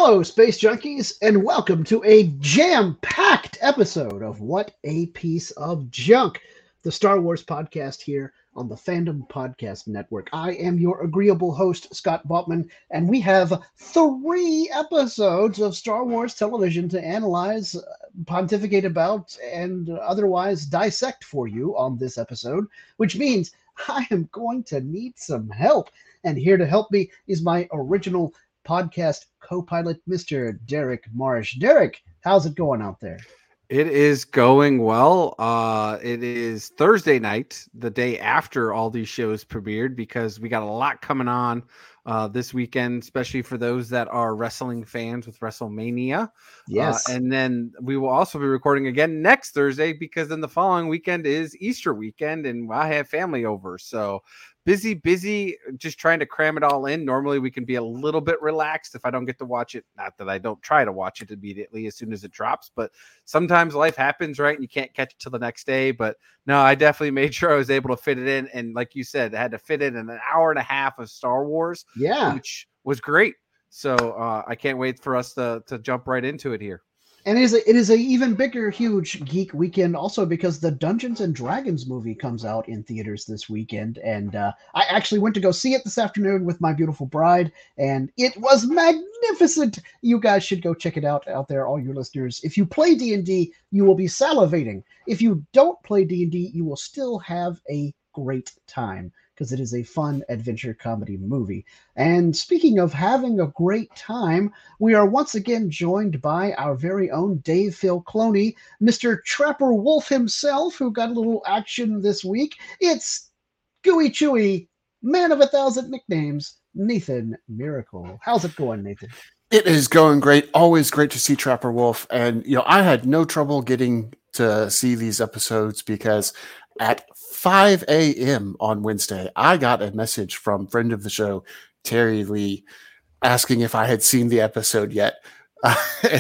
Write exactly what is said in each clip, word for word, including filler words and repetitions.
Hello, Space Junkies, and welcome to a jam-packed episode of What a Piece of Junk, the Star Wars podcast here on the Fandom Podcast Network. I am your agreeable host, Scott Bautman, and we have three episodes of Star Wars television to analyze, pontificate about, and otherwise dissect for you on this episode, which means I am going to need some help. And here to help me is my original podcast co-pilot, Mister Derek Marsh. Derek, how's it going out there? It is going well. Uh, it is Thursday night, the day after all these shows premiered, because we got a lot coming on uh, this weekend, especially for those that are wrestling fans with WrestleMania. Yes. Uh, and then we will also be recording again next Thursday, because then the following weekend is Easter weekend and I have family over. So busy, busy, just trying to cram it all in. Normally we can be a little bit relaxed if I don't get to watch it. Not that I don't try to watch it immediately as soon as it drops, but sometimes life happens, right? And you can't catch it till the next day. But no, I definitely made sure I was able to fit it in. And like you said, I had to fit in an hour and a half of Star Wars, yeah, which was great. So uh, I can't wait for us to, to jump right into it here. And it is a, it is a even bigger, huge geek weekend also because the Dungeons and Dragons movie comes out in theaters this weekend. And uh, I actually went to go see it this afternoon with my beautiful bride, and it was magnificent. You guys should go check it out out there, all your listeners. If you play D and D, you will be salivating. If you don't play D and D, you will still have a great time, because it is a fun adventure comedy movie. And speaking of having a great time, we are once again joined by our very own Dave Filcloni, Mister Trapper Wolf himself, who got a little action this week. It's Gooey Chewy, man of a thousand nicknames, Nathan Miracle. How's it going, Nathan? It is going great. Always great to see Trapper Wolf. And, you know, I had no trouble getting to see these episodes because at five a.m. on Wednesday, I got a message from friend of the show, Terry Lee, asking if I had seen the episode yet. Uh,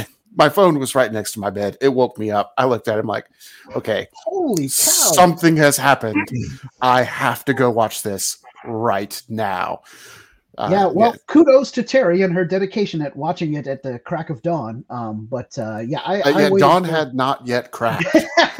my phone was right next to my bed. It woke me up. I looked at him like, okay, holy cow, something has happened. I have to go watch this right now. Uh, yeah, well, yeah. Kudos to Terry and her dedication at watching it at the crack of dawn. Um, but uh, yeah, I, uh, I yeah, dawn for... had not yet cracked.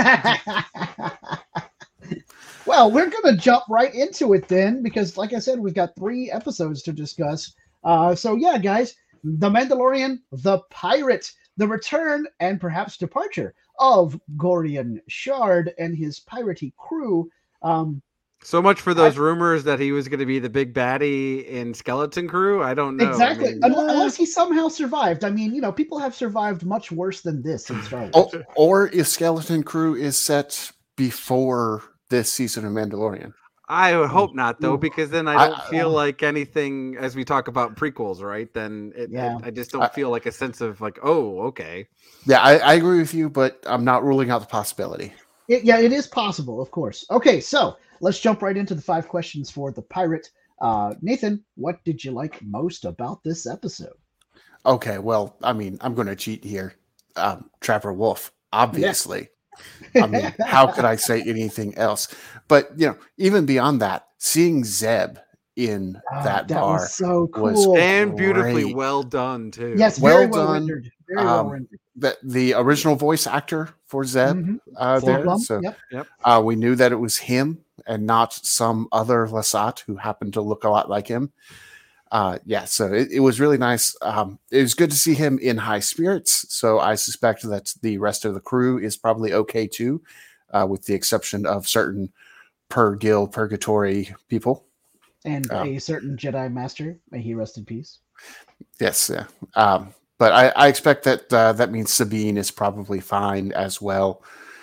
Well, we're going to jump right into it then, because like I said, we've got three episodes to discuss. Uh, so yeah, guys, The Mandalorian, The Pirate, the return and perhaps departure of Gorian Shard and his piratey crew. Um, So much for those I, rumors that he was going to be the big baddie in Skeleton Crew. I don't know. Exactly. I mean, Unless he somehow survived. I mean, you know, people have survived much worse than this in Star Wars. Or, or if Skeleton Crew is set before this season of Mandalorian. I hope not, though, because then I don't I, feel like anything as we talk about prequels, right? Then it, yeah. it, I just don't I, feel like a sense of like, oh, okay. Yeah, I, I agree with you, but I'm not ruling out the possibility. It, yeah, it is possible, of course. Okay, so let's jump right into the five questions for The Pirate. Uh, Nathan, what did you like most about this episode? Okay, well, I mean, I'm going to cheat here. Um, Trapper Wolf, obviously. Yeah. I mean, how could I say anything else? But, you know, even beyond that, seeing Zeb in oh, that, that bar was so cool. was and beautifully great. well done, too. Yes, well very well done. rendered. Very well um, rendered. The, the original voice actor for Zeb mm-hmm. uh, there. Blum. So yep. Yep. Uh, we knew that it was him and not some other Lasat who happened to look a lot like him. Uh, yeah, so it, it was really nice. Um, it was good to see him in high spirits. So I suspect that the rest of the crew is probably okay too, uh, with the exception of certain per-guild purgatory people. And um, a certain Jedi Master, may he rest in peace. Yes, yeah. Um, but I, I expect that uh, that means Sabine is probably fine as well.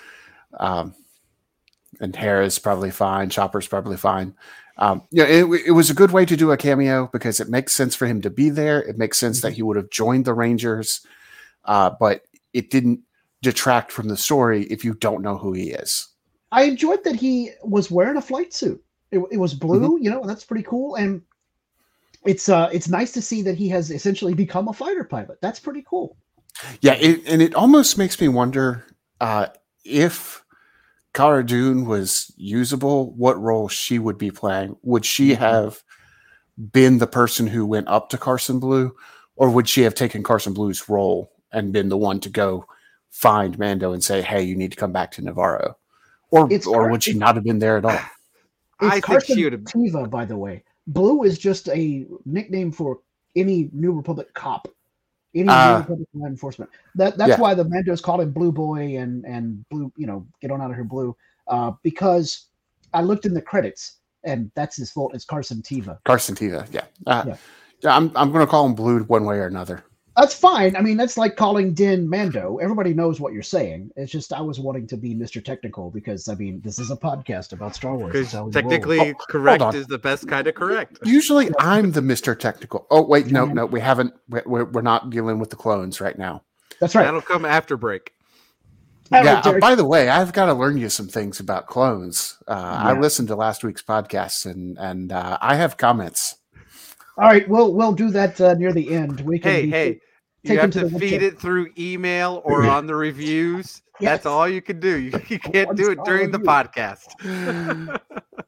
Um, and Hera's probably fine. Chopper's probably fine. Um, yeah, it, it was a good way to do a cameo because it makes sense for him to be there. It makes sense mm-hmm. that he would have joined the Rangers, uh, but it didn't detract from the story if you don't know who he is. I enjoyed that he was wearing a flight suit. It, it was blue, mm-hmm. you know, that's pretty cool. And it's uh, it's nice to see that he has essentially become a fighter pilot. That's pretty cool. Yeah, it, and it almost makes me wonder uh, if Cara Dune was usable, what role she would be playing. Would she have been the person who went up to Carson Blue, or would she have taken Carson Blue's role and been the one to go find Mando and say, "Hey, you need to come back to Navarro," or It's or Car- would she it's- not have been there at all? It's I think Carson she would have. Teva, by the way. Blue is just a nickname for any New Republic cop, any Uh, New Republic law enforcement. That that's yeah. why the Mandos called him Blue Boy and and Blue, you know, get on out of here, Blue. Uh, because I looked in the credits and that's his fault. It's Carson Teva. Carson Teva, yeah. Uh, Yeah. yeah, I'm I'm going to call him Blue one way or another. That's fine. I mean, that's like calling Din Mando. Everybody knows what you're saying. It's just I was wanting to be Mister Technical because I mean this is a podcast about Star Wars. That's Because how we roll. technically Oh, correct hold on. is the best kind of correct. Usually, I'm the Mister Technical. Oh wait, no, Yeah. no, we haven't. We're we're not dealing with the clones right now. That's right. That'll come after break. All right, Yeah. uh, Derek. by the way, I've got to learn you some things about clones. Uh, I Yeah. listened to last week's podcast, and and uh, I have comments. All right, we'll we'll do that uh, near the end. We can Hey, be- hey, you take have him to to the web feed chat. it through email or on the reviews. Yes. That's all you can do. You, you can't One do it star during the review. podcast.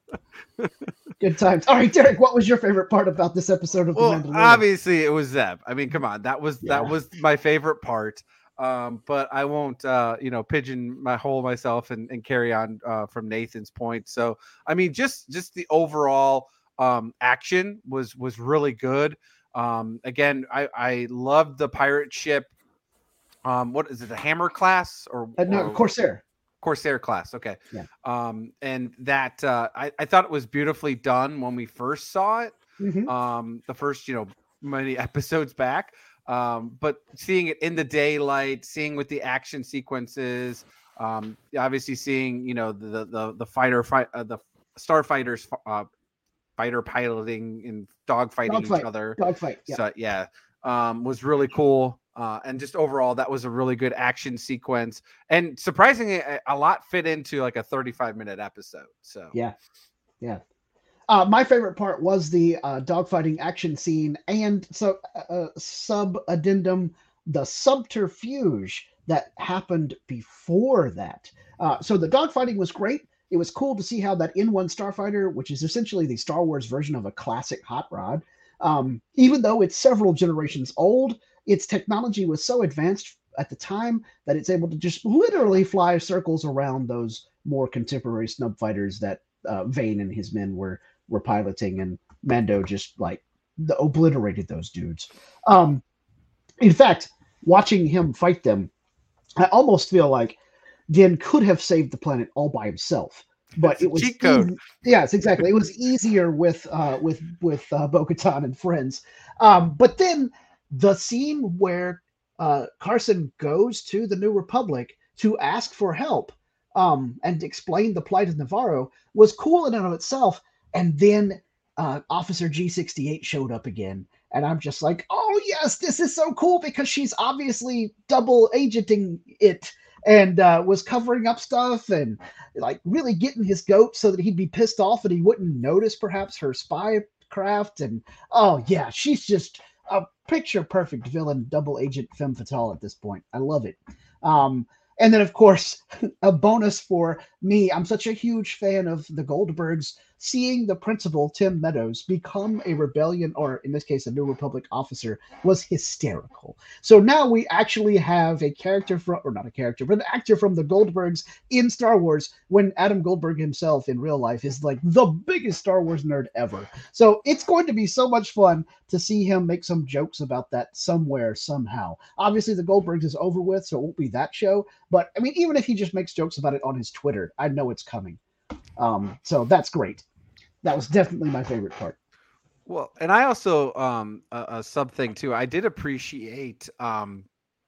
Good times. All right, Derek, what was your favorite part about this episode of The Well, Mandalorian? obviously it was Zeb. I mean, come on, that was Yeah. that was my favorite part. Um, but I won't, uh, you know, pigeon my hole myself and, and carry on uh, from Nathan's point. So, I mean, just just the overall um, action was was really good. Um, again, I I loved the pirate ship. Um, what is it? The Hammer class or, Uh, no, or Corsair. Corsair class. Okay. Yeah. Um, and that uh, I I thought it was beautifully done when we first saw it. Mhm. Um, the first, you know, many episodes back. Um, but seeing it in the daylight, seeing with the action sequences, um, obviously seeing, you know, the the the fighter fight, uh, the starfighters, uh, fighter piloting and dogfighting Dogfight. each other. Dogfight. Yeah. So yeah, um, was really cool. Uh, and just overall, that was a really good action sequence, and surprisingly, a, a lot fit into like a thirty-five minute episode. So Yeah. Yeah. Uh, my favorite part was the uh, dogfighting action scene and so uh, sub addendum, the subterfuge that happened before that. Uh, so the dogfighting was great. It was cool to see how that N one Starfighter, which is essentially the Star Wars version of a classic hot rod, um, even though it's several generations old, its technology was so advanced at the time that it's able to just literally fly circles around those more contemporary snub fighters that uh, Vane and his men were were piloting, and Mando just like the, obliterated those dudes. Um, in fact, watching him fight them, I almost feel like Din could have saved the planet all by himself, but It's a it was cheat code. easy- yes, exactly. It was easier with uh, with with uh, Bo-Katan and friends. Um, but then the scene where uh, Carson goes to the New Republic to ask for help um, and explain the plight of Navarro was cool in and of itself. And then uh, Officer G sixty-eight showed up again. And I'm just like, oh, yes, this is so cool because she's obviously double agenting it and uh, was covering up stuff and like really getting his goat so that he'd be pissed off and he wouldn't notice perhaps her spy craft. And oh, yeah, she's just a picture perfect villain, double agent femme fatale at this point. I love it. Um, and then, of course, a bonus for me, I'm such a huge fan of the Goldbergs. Seeing the principal, Tim Meadows, become a rebellion, or in this case, a New Republic officer, was hysterical. So now we actually have a character from, or not a character, but an actor from the Goldbergs in Star Wars, when Adam Goldberg himself in real life is like the biggest Star Wars nerd ever. So it's going to be so much fun to see him make some jokes about that somewhere, somehow. Obviously, the Goldbergs is over with, so it won't be that show. But I mean, even if he just makes jokes about it on his Twitter, I know it's coming. Um, so that's great. That was definitely my favorite part. Well, and I also um a, a sub thing too. I did appreciate um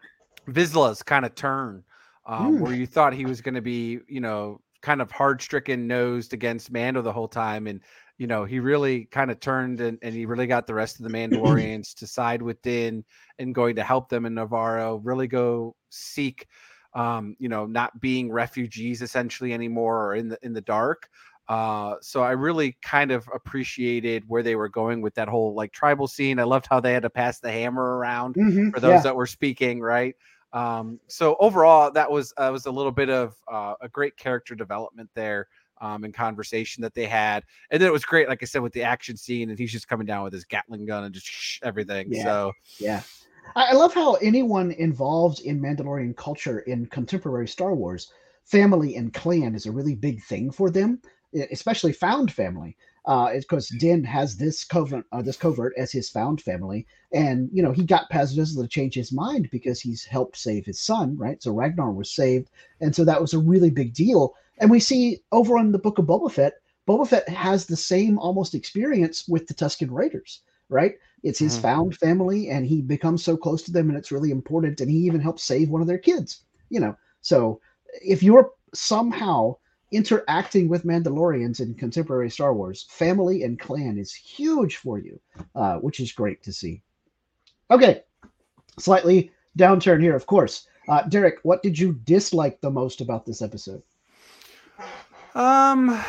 Vizsla's kind of turn, um, Mm. where you thought he was going to be, you know, kind of hard stricken nosed against Mando the whole time, and you know he really kind of turned and, and he really got the rest of the Mandalorians to side with Din and going to help them in Navarro. Really go seek, um, you know, not being refugees essentially anymore or in the in the dark. Uh, so I really kind of appreciated where they were going with that whole like tribal scene. I loved how they had to pass the hammer around Mhm, for those yeah. that were speaking, right? Um, so overall, that was uh, was a little bit of uh, a great character development there. um, and conversation that they had. And then it was great, like I said, with the action scene, and he's just coming down with his Gatling gun and just shh, everything. Yeah. So yeah. I love how anyone involved in Mandalorian culture in contemporary Star Wars, family and clan is a really big thing for them, especially found family. Uh, it's because Din has this covert, uh, this covert as his found family, and you know he got Paz Vizsla to change his mind because he's helped save his son, right? So Ragnar was saved, and so that was a really big deal. And we see over on the Book of Boba Fett, Boba Fett has the same almost experience with the Tusken Raiders, right? It's his mm-hmm. found family, and he becomes so close to them, and it's really important. And he even helps save one of their kids, you know. So if you're somehow interacting with Mandalorians in contemporary Star Wars, family and clan is huge for you, uh, which is great to see. Okay, slightly downturn here, of course. Uh, Derek, what did you dislike the most about this episode? Um,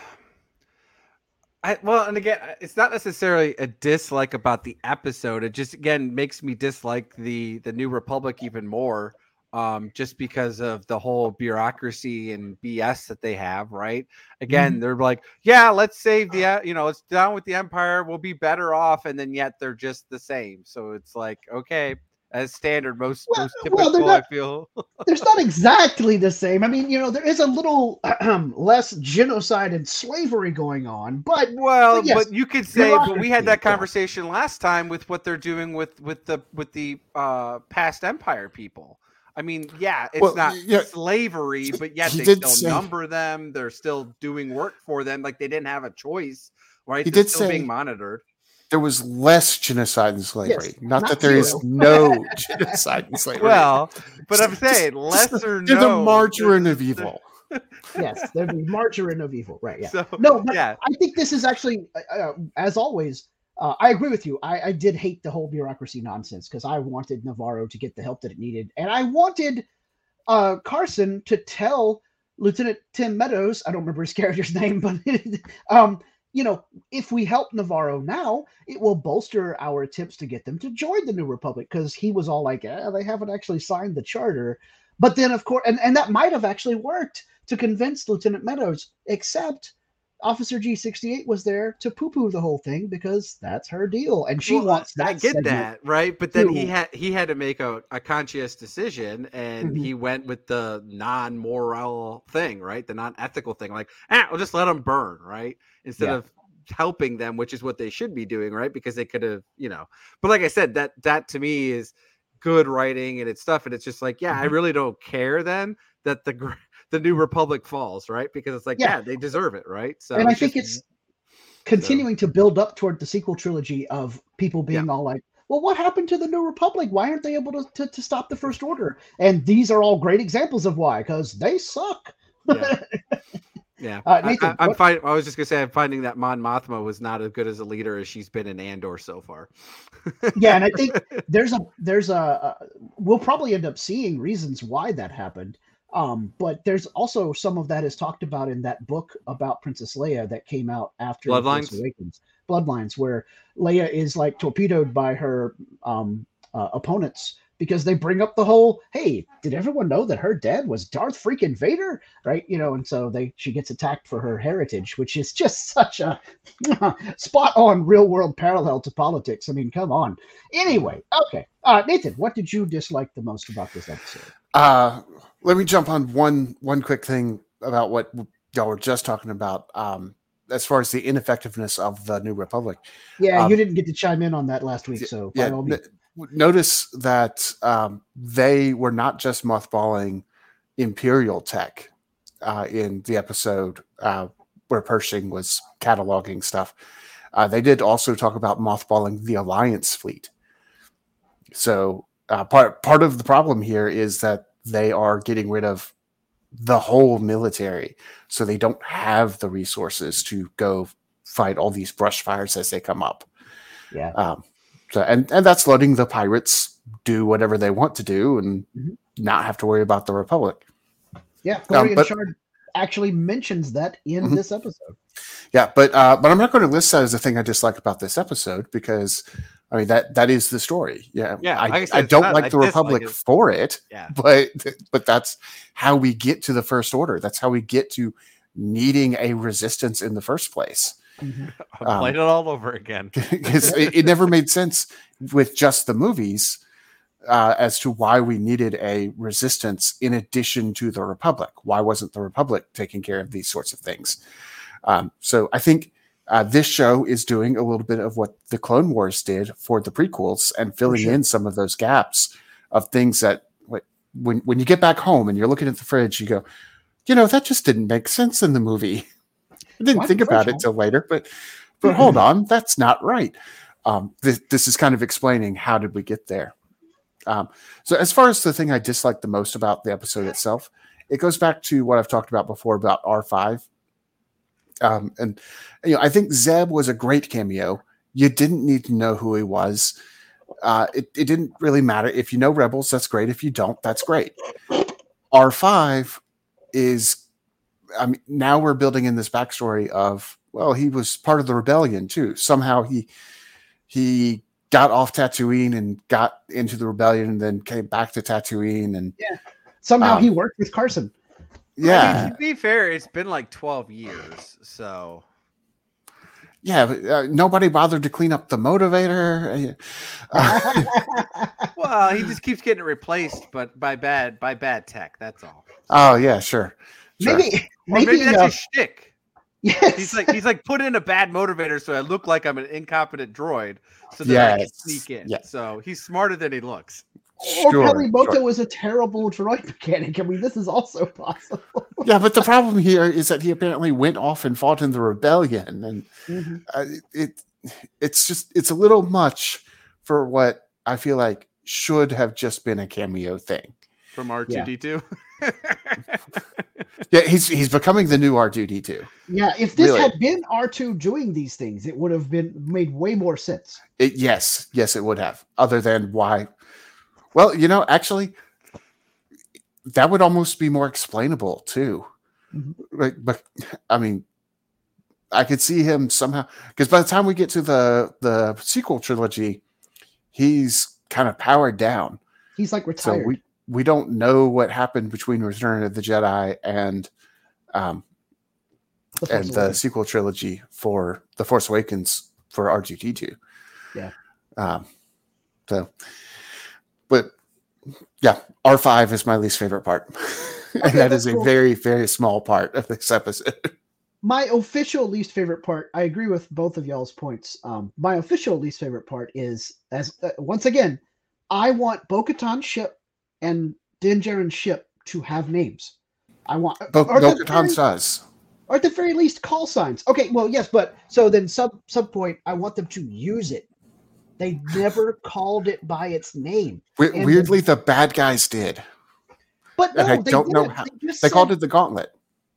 I well, and again, it's not necessarily a dislike about the episode. It just again makes me dislike the the New Republic even more. Um, just because of the whole bureaucracy and B S that they have, right? Again, mm-hmm. they're like, yeah, let's save the, you know, let's down with the Empire. We'll be better off. And then yet they're just the same. So it's like, okay, as standard, most, well, most typical, well, not, I feel. There's not exactly the same. I mean, you know, there is a little um, less genocide and slavery going on, but. Well, but, yes, but you could say, but we had that conversation yeah. last time with what they're doing with, with the, with the uh, past Empire people. I mean, yeah, it's well, not yeah, slavery, but yet they still say, number them. They're still doing work for them. Like they didn't have a choice, right? He They're did still say being monitored. There was less genocide and slavery. Yes, not, not that there zero. is no genocide and slavery. Well, but I'm saying lesser they're no. They're the margarine of evil. Yes, they're the margarine of evil. Right, yeah. So, no, but yeah. I think this is actually, uh, as always, Uh, I agree with you. I, I did hate the whole bureaucracy nonsense because I wanted Navarro to get the help that it needed. And I wanted uh, Carson to tell Lieutenant Tim Meadows, I don't remember his character's name, but, um, you know, if we help Navarro now, it will bolster our attempts to get them to join the New Republic, because he was all like, eh, they haven't actually signed the charter. But then, of course, and, and that might have actually worked to convince Lieutenant Meadows, except Officer G sixty-eight was there to poo-poo the whole thing because that's her deal, and she well, wants that. I get that, right? But then too. he had he had to make a, a conscious decision, and mm-hmm. he went with the non-moral thing, right? The non-ethical thing, like, ah, we'll just let them burn, right? Instead yeah. of helping them, which is what they should be doing, right? Because they could have, you know. But like I said, that that to me is good writing and it's stuff, and it's just like, yeah, mm-hmm. I really don't care then that the. the New Republic falls, right? Because it's like, yeah, yeah they deserve it, right? So, and I think just, it's continuing so. to build up toward the sequel trilogy of people being yeah. all like, well, what happened to the New Republic? Why aren't they able to, to, to stop the First Order? And these are all great examples of why, because they suck. Yeah. yeah. Uh, Nathan, I, I, I'm fine. I was just gonna say, I'm finding that Mon Mothma was not as good as a leader as she's been in Andor so far. yeah, and I think there's a there's a, a we'll probably end up seeing reasons why that happened. Um, but there's also some of that is talked about in that book about Princess Leia that came out after Bloodlines, Awakens, Bloodlines, where Leia is like torpedoed by her um, uh, opponents because they bring up the whole, hey, did everyone know that her dad was Darth freaking Vader? Right. You know, and so they, she gets attacked for her heritage, which is just such a spot on real world parallel to politics. I mean, come on. Anyway. Okay. Uh, Nathan, what did you dislike the most about this episode? Uh, let me jump on one, one quick thing about what y'all were just talking about. Um, as far as the ineffectiveness of the New Republic. Yeah. Um, you didn't get to chime in on that last week. So by yeah, all means. Notice that um, they were not just mothballing Imperial tech uh, in the episode uh, where Pershing was cataloging stuff. Uh, they did also talk about mothballing the Alliance fleet. So uh, part part of the problem here is that they are getting rid of the whole military, so they don't have the resources to go fight all these brush fires as they come up. Yeah. Um, So, and, and that's letting the pirates do whatever they want to do and mm-hmm. not have to worry about the Republic. Yeah, Florian um, Shard actually mentions that in mm-hmm. this episode. Yeah, but uh, but I'm not going to list that as a thing I dislike about this episode because, I mean, that that is the story. Yeah, yeah. I, like I, I don't not, like I the Republic it. for it, yeah. but but that's how we get to the First Order. That's how we get to needing a resistance in the first place. Mm-hmm. I'll play um, it all over again. Because it, it never made sense with just the movies uh, as to why we needed a resistance in addition to the Republic. Why wasn't the Republic taking care of these sorts of things? Um, so I think uh, this show is doing a little bit of what the Clone Wars did for the prequels and filling sure. in some of those gaps of things that when, when you get back home and you're looking at the fridge, you go, you know, that just didn't make sense in the movie. I didn't Why think about it till later, but but hold on, that's not right. Um, this, this is kind of explaining how did we get there. Um, so as far as the thing I dislike the most about the episode itself, it goes back to what I've talked about before about R five. Um, and you know, I think Zeb was a great cameo. You didn't need to know who he was. Uh, it, it didn't really matter. If you know Rebels, that's great. If you don't, that's great. R five is, I mean, now we're building in this backstory of, well, he was part of the rebellion too. Somehow he he got off Tatooine and got into the rebellion and then came back to Tatooine. And yeah, somehow um, he worked with Carson. Yeah. I mean, to be fair, it's been like twelve years, so. Yeah, uh, nobody bothered to clean up the motivator. Uh, well, he just keeps getting replaced, but by bad by bad tech. That's all. Oh yeah, sure. sure. Maybe, maybe, maybe that's uh, his shtick. Yes. He's like he's like put in a bad motivator so I look like I'm an incompetent droid, so that yes. I can sneak in. Yes. So he's smarter than he looks. Or Sure, Peli Motto sure. was a terrible droid mechanic. I mean, this is also possible. Yeah, but the problem here is that he apparently went off and fought in the rebellion, and mm-hmm. uh, it it's just it's a little much for what I feel like should have just been a cameo thing from R two D two. Yeah. yeah, he's he's becoming the new R two D two. Yeah, if this really. had been R two doing these things, it would have been made way more sense. It, yes, yes, it would have. Other than why. Well, you know, actually, that would almost be more explainable too. Mm-hmm. Like, but I mean, I could see him somehow because by the time we get to the the sequel trilogy, he's kind of powered down. He's like retired. So we we don't know what happened between Return of the Jedi and um the and the sequel trilogy for The Force Awakens for R two D two. Yeah. Um. So. But yeah, R five is my least favorite part. and okay, that is a cool. very, very small part of this episode. My official least favorite part, I agree with both of y'all's points. Um, my official least favorite part is, as uh, once again, I want Bo-Katan's ship and Din Djarin's ship to have names. I want Bo- Bo-Katan does. Or at the very least, call signs. Okay, well, yes, but so then sub sub point, I want them to use it. They never called it by its name. We- weirdly, the, the bad guys did. But no, and I they don't know didn't. how. They, they said, called it the Gauntlet.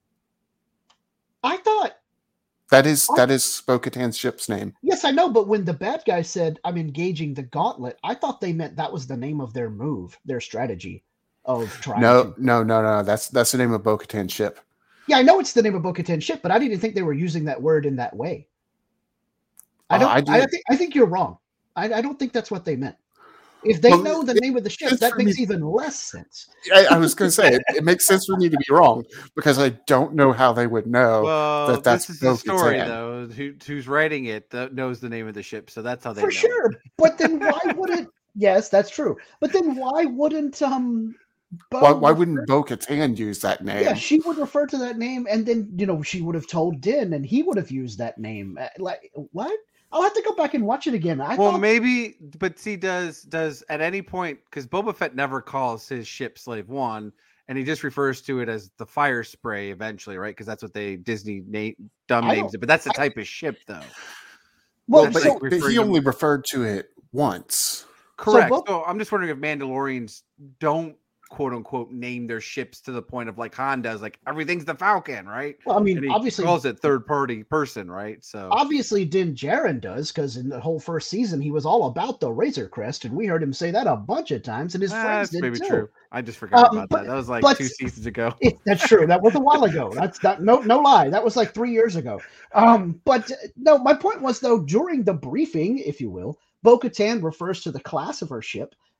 I thought. That is I, that is Bo-Katan's ship's name. Yes, I know, but when the bad guy said, I'm engaging the Gauntlet, I thought they meant that was the name of their move, their strategy of trying no, to. No, no, no, no. That's, that's the name of Bo-Katan's ship. Yeah, I know it's the name of Bo-Katan's ship, but I didn't think they were using that word in that way. I don't. Uh, I, I think. I think you're wrong. I, I don't think that's what they meant. If they well, know the it, name of the ship, that makes me, even less sense. I, I was going to say, it, it makes sense for me to be wrong because I don't know how they would know well, that that's this is the story, though. Who, who's writing it that knows the name of the ship, so that's how they For know. sure. It. But then why wouldn't... Yes, that's true. But then why wouldn't... um? Bo why, why wouldn't Bo-Katan use that name? Yeah, she would refer to that name, and then, you know, she would have told Din, and he would have used that name. Like, what? I'll have to go back and watch it again. I well, thought... maybe, but see, does does at any point, because Boba Fett never calls his ship Slave One, and he just refers to it as the Fire Spray eventually, right? Because that's what they Disney name dumb names it. But that's the type I, of ship, though. Well, but, so, but he only to... referred to it once. Correct. So, so I'm just wondering if Mandalorians don't quote unquote name their ships to the point of like Han does, like everything's the Falcon, right? Well, I mean, and he obviously calls it third party person, right? So obviously Din Djarin does, because in the whole first season he was all about the Razor Crest, and we heard him say that a bunch of times, and his ah, friends that's did maybe too. True. I just forgot um, about but, that. That was like but, two seasons ago. It, that's true. That was a while ago. That's that. No, no lie. That was like three years ago. Um, but no, my point was though, during the briefing, if you will, Bo-Katan refers to the class of her ship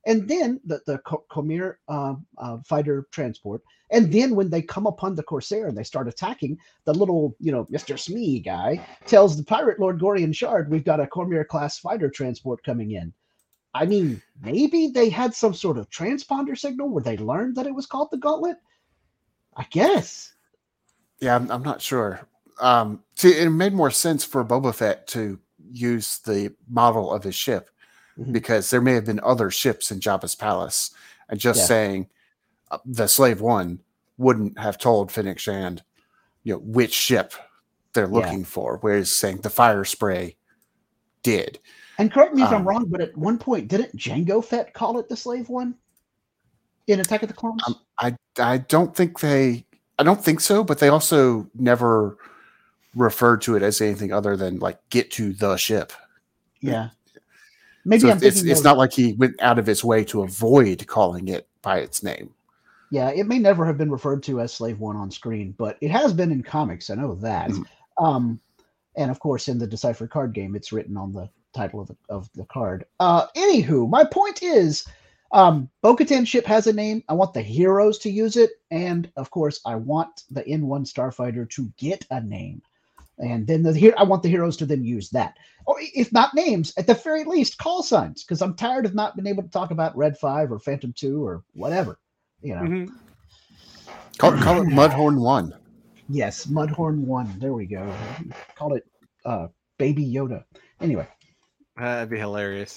and then the the Khmer uh, uh, fighter transport, and then when they come upon the Corsair and they start attacking, the little you know Mister Smee guy tells the pirate Lord Gorian Shard, "We've got a Khmer class fighter transport coming in." I mean, maybe they had some sort of transponder signal where they learned that it was called the Gauntlet. I guess. Yeah, I'm, I'm not sure. Um, see, it made more sense for Boba Fett to use the model of his ship mm-hmm. because there may have been other ships in Jabba's palace, and just yeah. saying uh, the Slave One wouldn't have told Fennec Shand, you know, which ship they're looking yeah. for, whereas saying the fire spray did. And correct me if um, I'm wrong, but at one point, didn't Jango Fett call it the Slave One in Attack of the Clones? Um, I I don't think they. I don't think so, but they also never referred to it as anything other than like get to the ship. Yeah. Maybe so I'm it's it's not like he went out of his way to avoid calling it by its name. Yeah, it may never have been referred to as Slave One on screen, but it has been in comics. I know that. Mm-hmm. Um, and of course, in the Decipher card game, it's written on the title of the, of the card. Uh, anywho, my point is, Um, Bo-Katan ship has a name. I want the heroes to use it. And of course, I want the N one Starfighter to get a name. And then the I want the heroes to then use that. Or if not names, at the very least, call signs. Because I'm tired of not being able to talk about Red five or Phantom two or whatever. You know. Mm-hmm. Call, call it Mudhorn one. Yes, Mudhorn one. There we go. Call it uh, Baby Yoda. Anyway. That'd be hilarious.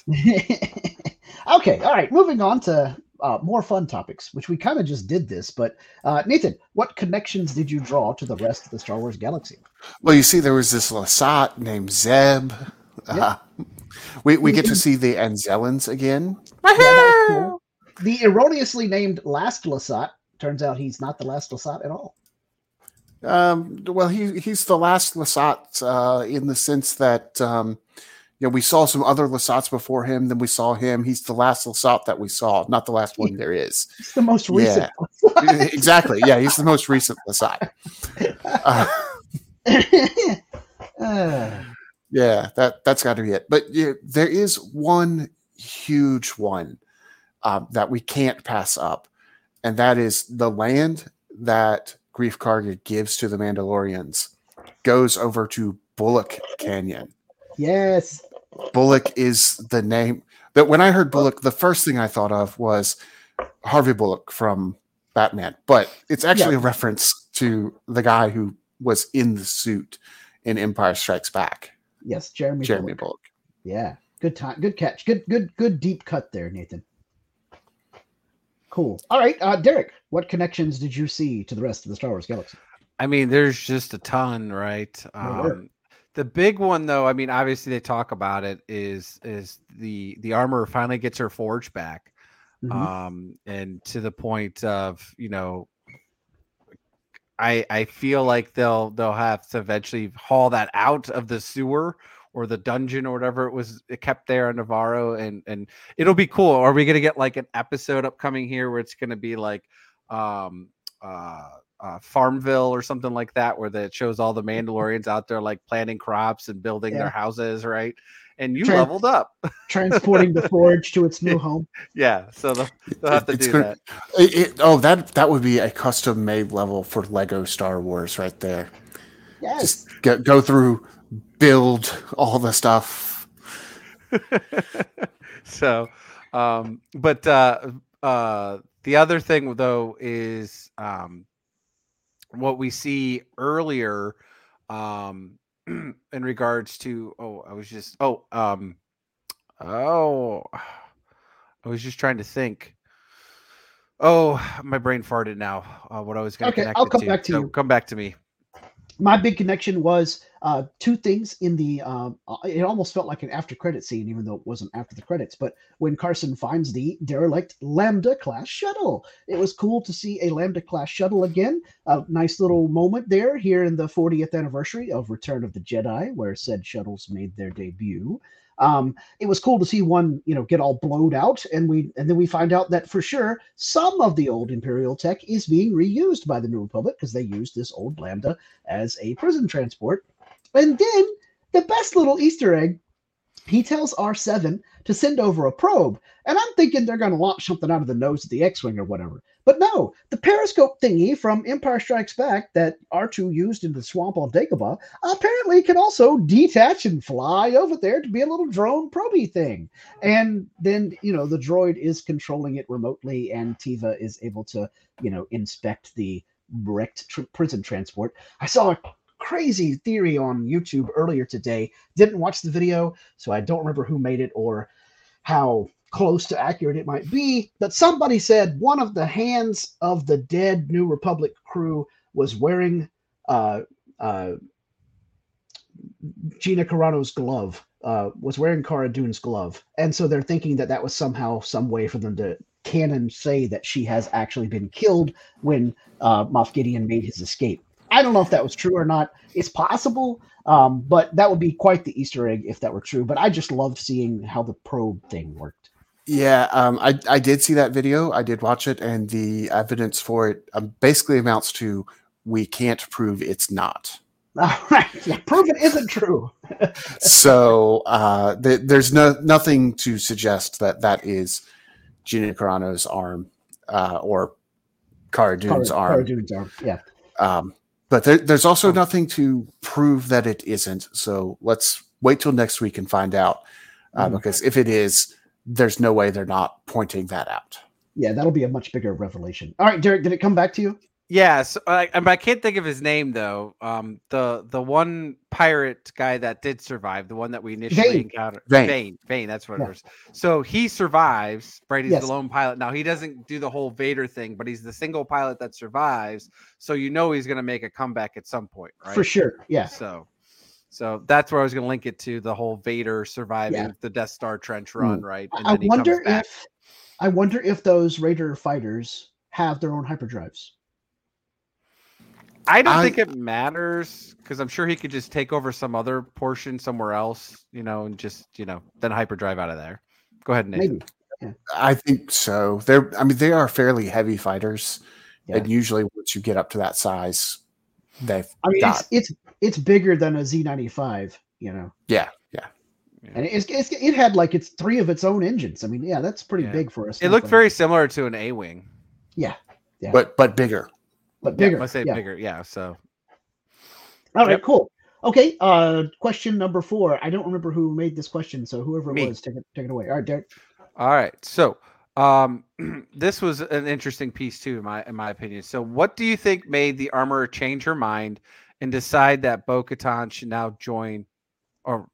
Okay, all right. Moving on to uh, more fun topics, which we kind of just did this. But uh, Nathan, what connections did you draw to the rest of the Star Wars galaxy? Well, you see, there was this Lasat named Zeb. Yep. Uh, we we get to see the Anzellans again. Yeah, cool. The erroneously named Last Lasat turns out he's not the last Lasat at all. Um, well, he he's the last Lasat uh, in the sense that. Um, You know, we saw some other Lasats before him. Then we saw him. He's the last Lasat that we saw, not the last one there is. He's the most recent. Yeah. Exactly. Yeah, he's the most recent Lasat. Uh, uh. Yeah, that that's got to be it. But yeah, there is one huge one um, that we can't pass up, and that is the land that Greef Karga gives to the Mandalorians goes over to Bullock Canyon. Yes. Bullock is the name that when I heard Bullock, the first thing I thought of was Harvey Bullock from Batman, but it's actually yeah. a reference to the guy who was in the suit in Empire Strikes Back. Yes, Jeremy. Jeremy Bullock. Bullock. Yeah, good time, good catch, good, good, good deep cut there, Nathan. Cool. All right, uh, Derek, what connections did you see to the rest of the Star Wars galaxy? I mean, there's just a ton, right? Um, the big one, though, I mean, obviously they talk about it is is the the armor finally gets her forge back, mm-hmm. um, and to the point of you know, I I feel like they'll they'll have to eventually haul that out of the sewer or the dungeon or whatever it was it kept there on Navarro, and and it'll be cool. Are we gonna get like an episode upcoming here where it's gonna be like, um, uh. Uh, Farmville or something like that, where that shows all the Mandalorians out there like planting crops and building yeah. their houses, right? And you Trans- leveled up, transporting the forge to its new home. Yeah, so they'll, they'll have to it's do gonna, that. It, it, oh, that that would be a custom made level for Lego Star Wars right there. Yes, just go, go through, build all the stuff. so, um, but uh, uh, the other thing though is um. what we see earlier um in regards to oh I was just oh um oh I was just trying to think oh my brain farted now uh, what I was going to okay, connect I'll it come to. back to so you. Come back to me. My big connection was uh, two things in the, um, it almost felt like an after credit scene, even though it wasn't after the credits, but when Carson finds the derelict Lambda class shuttle, it was cool to see a Lambda class shuttle again. A nice little moment there here in the fortieth anniversary of Return of the Jedi, where said shuttles made their debut. Um, it was cool to see one, you know, get all blowed out, and we and then we find out that for sure some of the old Imperial tech is being reused by the New Republic because they used this old Lambda as a prison transport. And then the best little Easter egg he tells R seven to send over a probe, and I'm thinking they're going to launch something out of the nose of the X-Wing or whatever. But no, the periscope thingy from Empire Strikes Back that R two used in the swamp of Dagobah apparently can also detach and fly over there to be a little drone probey thing. And then, you know, the droid is controlling it remotely, and Tiva is able to, you know, inspect the wrecked tr- prison transport. I saw a crazy theory on YouTube earlier today. Didn't watch the video, so I don't remember who made it or how close to accurate it might be, but somebody said one of the hands of the dead New Republic crew was wearing uh, uh, Gina Carano's glove, uh, was wearing Cara Dune's glove. And so they're thinking that that was somehow some way for them to canon say that she has actually been killed when uh, Moff Gideon made his escape. I don't know if that was true or not. It's possible, um, but that would be quite the Easter egg if that were true. But I just loved seeing how the probe thing worked. Yeah, um, I I did see that video. I did watch it, and the evidence for it um, basically amounts to we can't prove it's not. All right, yeah, prove it isn't true. So uh, th- there's no nothing to suggest that that is Gina Carano's arm uh, or Cara Dune's Cara, arm. Cara Dune's arm, yeah. Um, but there, there's also nothing to prove that it isn't. So let's wait till next week and find out. Uh, mm. Because if it is, there's no way they're not pointing that out. Yeah, that'll be a much bigger revelation. All right, Derek, did it come back to you? Yeah, so I, I can't think of his name though. Um, the the one pirate guy that did survive, the one that we initially Vane. encountered, Vane. Vane, Vane, that's what Yeah. it was. So he survives, right? He's Yes. the lone pilot. Now he doesn't do the whole Vader thing, but he's the single pilot that survives. So you know he's going to make a comeback at some point, right? For sure, yeah. So, so that's where I was going to link it to the whole Vader surviving Yeah. the Death Star trench run, Mm. right? I then he wonder comes back. if I wonder if those Raider fighters have their own hyperdrives. I don't I- think it matters because I'm sure he could just take over some other portion somewhere else, you know, and just, you know, then hyperdrive out of there. Go ahead, Nathan. Maybe. I think so. They're, I mean, they are fairly heavy fighters, Yeah. and usually once you get up to that size, they've I mean, got it's it's it's bigger than a Z ninety-five, you know. yeah, yeah. And it's, it's it had like it's three of its own engines. I mean, yeah, that's pretty Yeah. big for us. It looked very similar to an A-wing. yeah, yeah, But but bigger. but bigger. Yeah, I say yeah. bigger. Yeah. So All right, Yep. cool. Okay, uh, question number four. I don't remember who made this question, so whoever it Me. was, take it take it away. All right, Derek. all right. So um this was an interesting piece too, in my in my opinion. So what do you think made the armorer change her mind and decide that Bo-Katan should now join or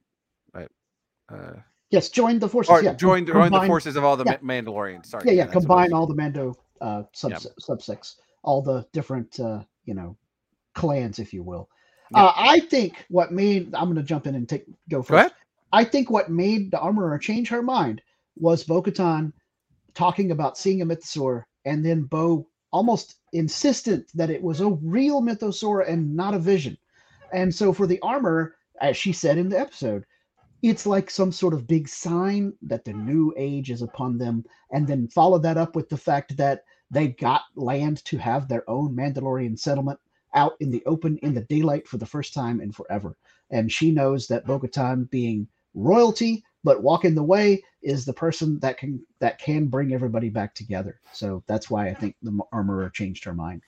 uh Yes, join the forces. or yeah, join, join the combine- forces of all the yeah. Ma- Mandalorians. Sorry. Yeah, yeah. that's what it Combine was. all the Mando uh, sub Yep. subsects, all the different uh, you know clans, if you will. Yep. Uh, I think what made I'm going to jump in and take go first. Go ahead. I think what made the armorer change her mind was Bo-Katan talking about seeing a mythosaur, and then Bo almost insistent that it was a real mythosaur and not a vision. And so for the armorer, as she said in the episode, it's like some sort of big sign that the new age is upon them, and then follow that up with the fact that they got land to have their own Mandalorian settlement out in the open in the daylight for the first time in forever. And she knows that Bo-Katan, being royalty but walking the way, is the person that can that can bring everybody back together. So that's why I think the armorer changed her mind.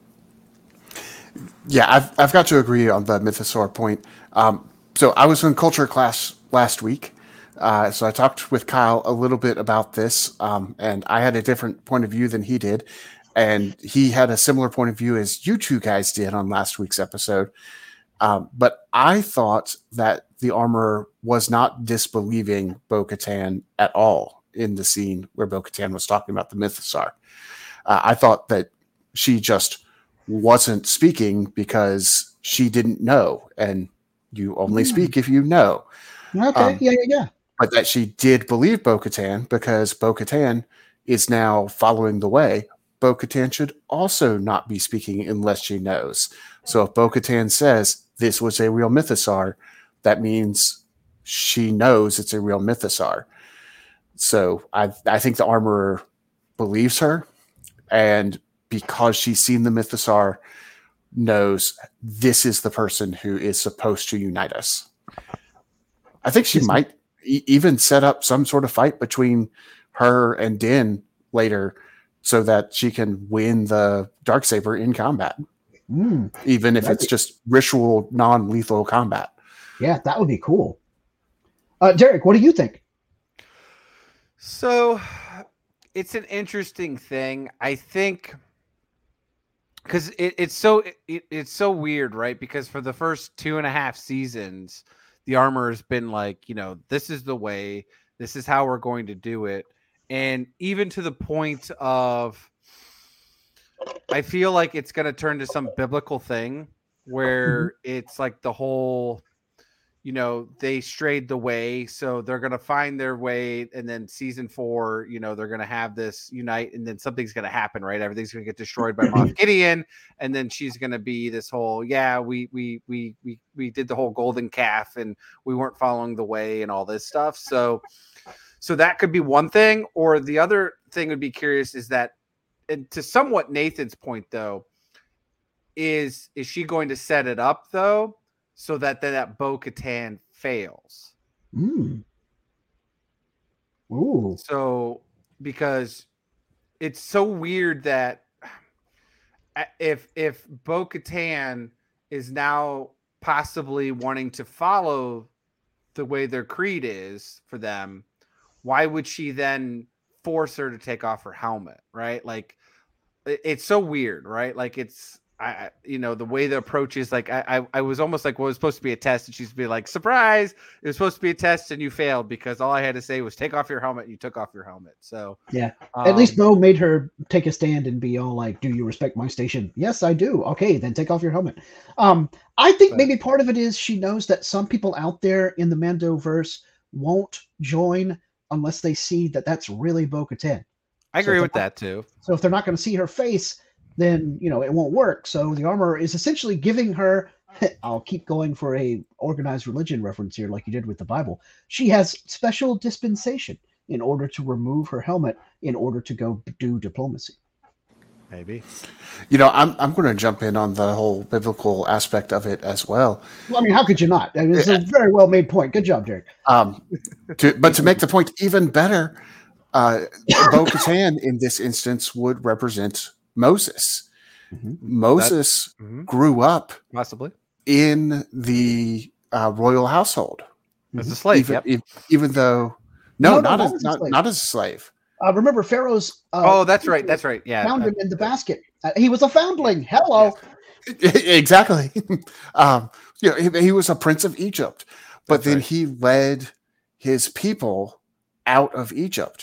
Yeah, I've I've got to agree on the mythosaur point. Um, so I was in culture class last week, uh, so I talked with Kyle a little bit about this, um, and I had a different point of view than he did, and he had a similar point of view as you two guys did on last week's episode. Um, but I thought that the armorer was not disbelieving Bo-Katan at all in the scene where Bo-Katan was talking about the mythosaur. Uh, I thought that she just wasn't speaking because she didn't know, and you only Hmm. speak if you know. Okay, Um, yeah, yeah, yeah. But that she did believe Bo-Katan because Bo-Katan is now following the way. Bo-Katan should also not be speaking unless she knows. So if Bo-Katan says this was a real mythosaur, that means she knows it's a real mythosaur. So I I think the armorer believes her, and because she's seen the mythosaur, knows this is the person who is supposed to unite us. I think she Is- might e- even set up some sort of fight between her and Din later so that she can win the Darksaber in combat. Mm, even if that'd it's be- just ritual non-lethal combat. yeah, that would be cool. Uh, Derek, what do you think? So it's an interesting thing. I think because it, it's so it, it's so weird, right? Because for the first two and a half seasons, the armor has been like, you know, this is the way, this is how we're going to do it. And even to the point of, I feel like it's going to turn to some biblical thing where mm-hmm. it's like the whole, you know, they strayed the way, so they're going to find their way. And then season four, you know, they're going to have this unite, and then something's going to happen, right? Everything's going to get destroyed by Moff Gideon. And then she's going to be this whole, yeah, we, we, we, we, we did the whole golden calf and we weren't following the way and all this stuff. So, so that could be one thing. Or the other thing would be curious is that, and to somewhat Nathan's point though, is, is she going to set it up though, so that then that Bo-Katan fails? Mm. Ooh. So, because it's so weird that if if Bo-Katan is now possibly wanting to follow the way their creed is for them, why would she then force her to take off her helmet, right? Like, it's so weird, right? Like, it's, I, you know, the way the approach is, like, I, I, I was almost like, well, it was supposed to be a test, and she's be like, surprise, it was supposed to be a test, and you failed because all I had to say was take off your helmet. And you took off your helmet. So yeah, um, at least Bo made her take a stand and be all like, "Do you respect my station?" Yes, I do. Okay, then take off your helmet. Um, I think but, maybe part of it is she knows that some people out there in the Mandoverse won't join unless they see that that's really Bo-Katan. I agree so with not, that too. So if they're not going to see her face, then, you know, it won't work. So the armor is essentially giving her, I'll keep going for a organized religion reference here, like you did with the Bible. She has special dispensation in order to remove her helmet in order to go do diplomacy. Maybe. You know, I'm I'm going to jump in on the whole biblical aspect of it as well. Well, I mean, how could you not? I mean, it's a very well made point. Good job, Derek. Um, to, but to make the point even better, uh, Bo-Katan in this instance would represent Moses. Mm-hmm. Moses mm-hmm. grew up possibly in the uh, royal household as a slave. Even, yep. if, even though, no, no, not, no, as, not, as not, not as a slave. Uh, remember, Pharaoh's. Uh, oh, that's right. That's right. Yeah, found him in the basket. Uh, he was a foundling. Hello. Yes. Exactly. um, you know, he, he was a prince of Egypt, but that's then right. he led his people out of Egypt.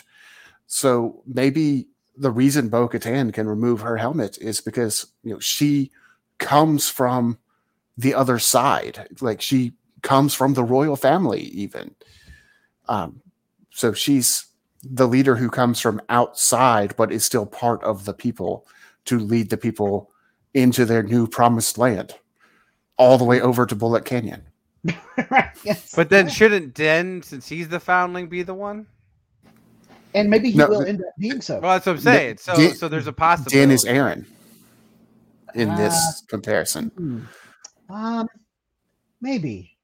So maybe the reason Bo-Katan can remove her helmet is because, you know, she comes from the other side. Like, she comes from the royal family even. Um, so she's the leader who comes from outside, but is still part of the people to lead the people into their new promised land, all the way over to Bullet Canyon. Yes. But then shouldn't Den, since he's the foundling, be the one? And maybe he No, will the, end up being so. Well, that's what I'm saying. So, Din, so there's a possibility. Din is Aaron in uh, this comparison. Hmm. Um, maybe.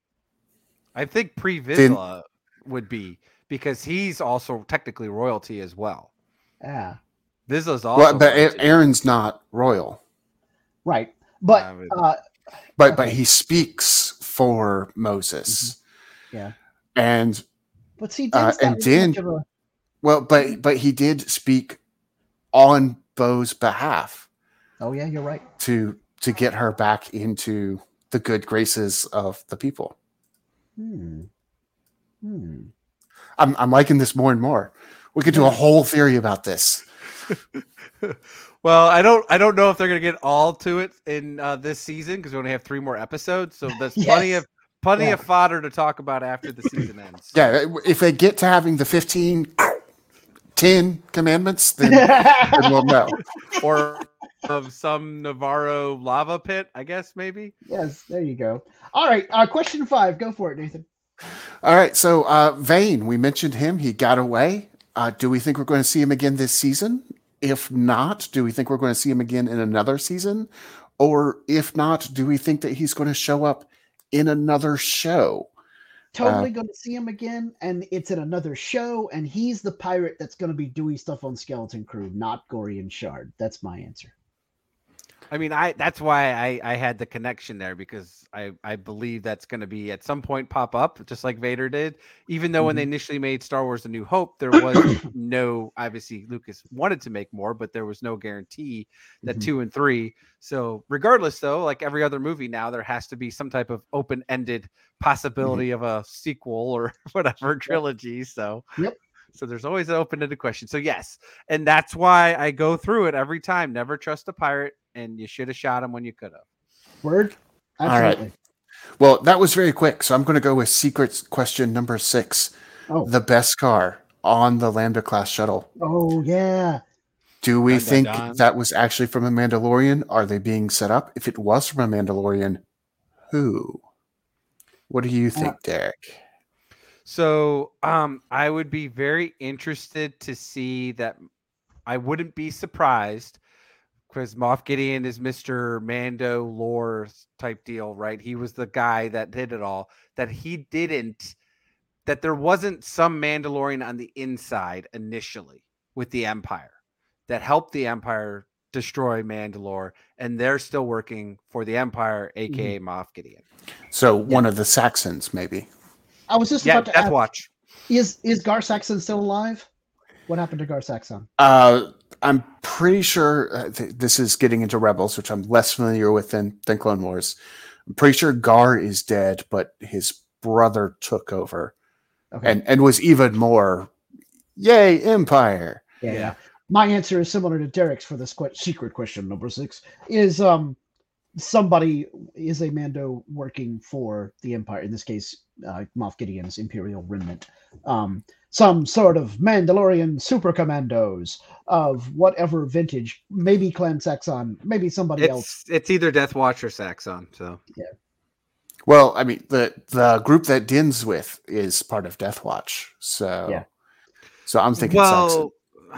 I think Pre Vizsla would be, because he's also technically royalty as well. Yeah. Vizsla's also. Well, but royalty. Aaron's not royal, right? But uh, but okay. but he speaks for Moses. Mm-hmm. Yeah. And but see, uh, and Din. A... Well, but but he did speak on Bo's behalf. Oh yeah, you're right. To to get her back into the good graces of the people. Hmm. Hmm. I'm I'm liking this more and more. We could do a whole theory about this. Well, I don't I don't know if they're going to get all to it in uh, this season, because we only have three more episodes. So there's yes. plenty of plenty yeah. of fodder to talk about after the season ends. Yeah, if they get to having the fifteen, ten commandments, then, then we'll know. Or of some Navarro lava pit, I guess, maybe. Yes, there you go. All right, uh, question five. Go for it, Nathan. All right, so uh, Vane, we mentioned him. He got away. Uh, do we think we're going to see him again this season? If not, do we think we're going to see him again in another season? Or if not, do we think that he's going to show up in another show? totally Uh, going to see him again, and it's in another show, and he's the pirate that's going to be doing stuff on Skeleton Crew, not Gorian Shard. That's my answer. I mean, I that's why I, I had the connection there, because I, I believe that's going to be at some point pop up, just like Vader did. Even though mm-hmm. when they initially made Star Wars: A New Hope, there was no, obviously Lucas wanted to make more, but there was no guarantee that mm-hmm. two and three. So regardless, though, like every other movie now, there has to be some type of open-ended possibility mm-hmm. of a sequel or whatever trilogy. So yep. So there's always an open-ended question. So yes, and that's why I go through it every time. Never trust a pirate, and you should have shot him when you could have. Word? Absolutely. All right. Well, that was very quick, so I'm going to go with secret question number six. Oh. The Beskar on the Lambda class shuttle. Oh, yeah. Do we Dun, think dun, dun. that was actually from a Mandalorian? Are they being set up? If it was from a Mandalorian, who? What do you think, uh, Derek? So um, I would be very interested to see that. I wouldn't be surprised, because Moff Gideon is Mister Mando lore type deal, right? He was the guy that did it all. That he didn't, that there wasn't some Mandalorian on the inside initially with the Empire that helped the Empire destroy Mandalore, and they're still working for the Empire, aka mm-hmm. Moff Gideon. So one yeah. of the Saxons, maybe. I was just yeah, about to Death ask, Watch. Is is Gar Saxon still alive? What happened to Gar Saxon? Uh, I'm pretty sure uh, th- this is getting into Rebels, which I'm less familiar with than, than Clone Wars. I'm pretty sure Gar is dead, but his brother took over, okay. and and was even more, yay, Empire. Yeah, yeah. My answer is similar to Derek's for this qu- secret question number six. Is um somebody is a Mando working for the Empire, in this case, uh, Moff Gideon's Imperial Remnant. Um, some sort of Mandalorian super commandos of whatever vintage, maybe Clan Saxon, maybe somebody it's, else. It's either Death Watch or Saxon. So yeah. Well, I mean, the the group that Din's with is part of Death Watch, so yeah. So I'm thinking well, Saxon.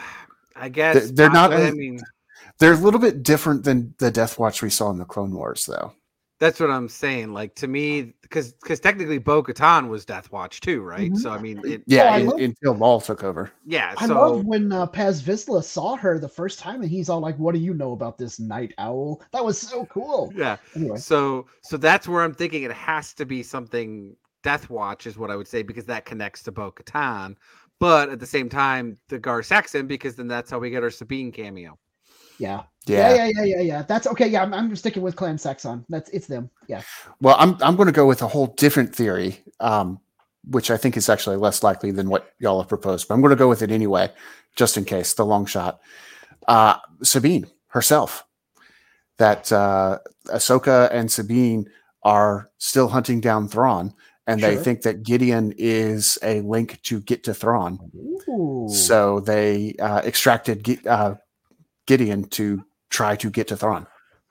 I guess they're, they're not. I mean, they're a little bit different than the Death Watch we saw in the Clone Wars, though. That's what I'm saying. Like, to me, because because technically Bo-Katan was Death Watch too, right? Mm-hmm. So I mean, it, yeah, oh, in, love, until Maul took over. Yeah, I so, love when uh, Paz Vizsla saw her the first time, and he's all like, "What do you know about this night owl?" That was so cool. Yeah. Anyway, so so that's where I'm thinking it has to be something Death Watch is what I would say, because that connects to Bo-Katan, but at the same time, the Gar Saxon, because then that's how we get our Sabine cameo. Yeah. Yeah. yeah, yeah, yeah, yeah, yeah. That's okay. Yeah, I'm, I'm sticking with Clan Saxon. That's it's them. Yeah. Well, I'm I'm going to go with a whole different theory, um, which I think is actually less likely than what y'all have proposed. But I'm going to go with it anyway, just in case, the long shot. Uh, Sabine herself, that uh, Ahsoka and Sabine are still hunting down Thrawn, and sure. they think that Gideon is a link to get to Thrawn. Ooh. So they uh, extracted uh, Gideon to try to get to Thrawn.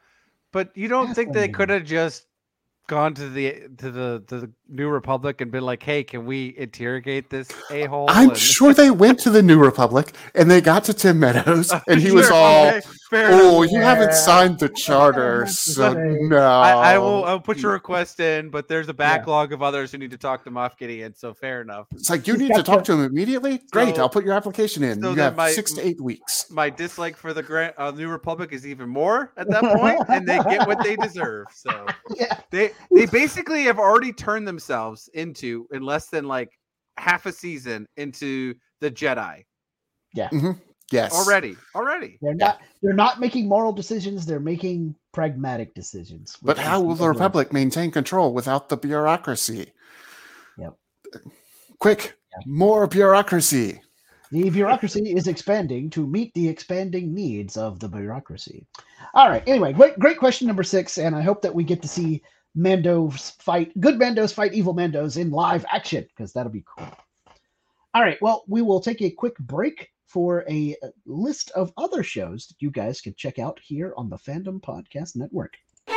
But you don't think they could have just gone to the to the to the New Republic and been like, "Hey, can we interrogate this a-hole?" I'm and... sure they went to the New Republic and they got to Tim Meadows and he sure, was all, okay, "Oh, enough. You yeah. haven't signed the charter, so no." I, I will. I'll put your request in, but there's a backlog yeah. of others who need to talk to Moff Gideon. So fair enough. It's like you need to talk to him immediately. Great, so, I'll put your application in. So you have my, six to eight weeks. My dislike for the Grand uh, New Republic is even more at that point, and they get what they deserve. So yeah. they. They basically have already turned themselves into, in less than like half a season, into the Jedi. Yeah. Mm-hmm. Yes. Already. Already. They're not they're not making moral decisions, they're making pragmatic decisions. But how will the Republic maintain control without the bureaucracy? Yep. Quick, yeah. More bureaucracy. The bureaucracy is expanding to meet the expanding needs of the bureaucracy. All right. Anyway, great great question number six, and I hope that we get to see Mandos fight, good Mandos fight evil Mandos in live action, because that'll be cool. All right, well, we will take a quick break for a list of other shows that you guys can check out here on the Fandom Podcast Network.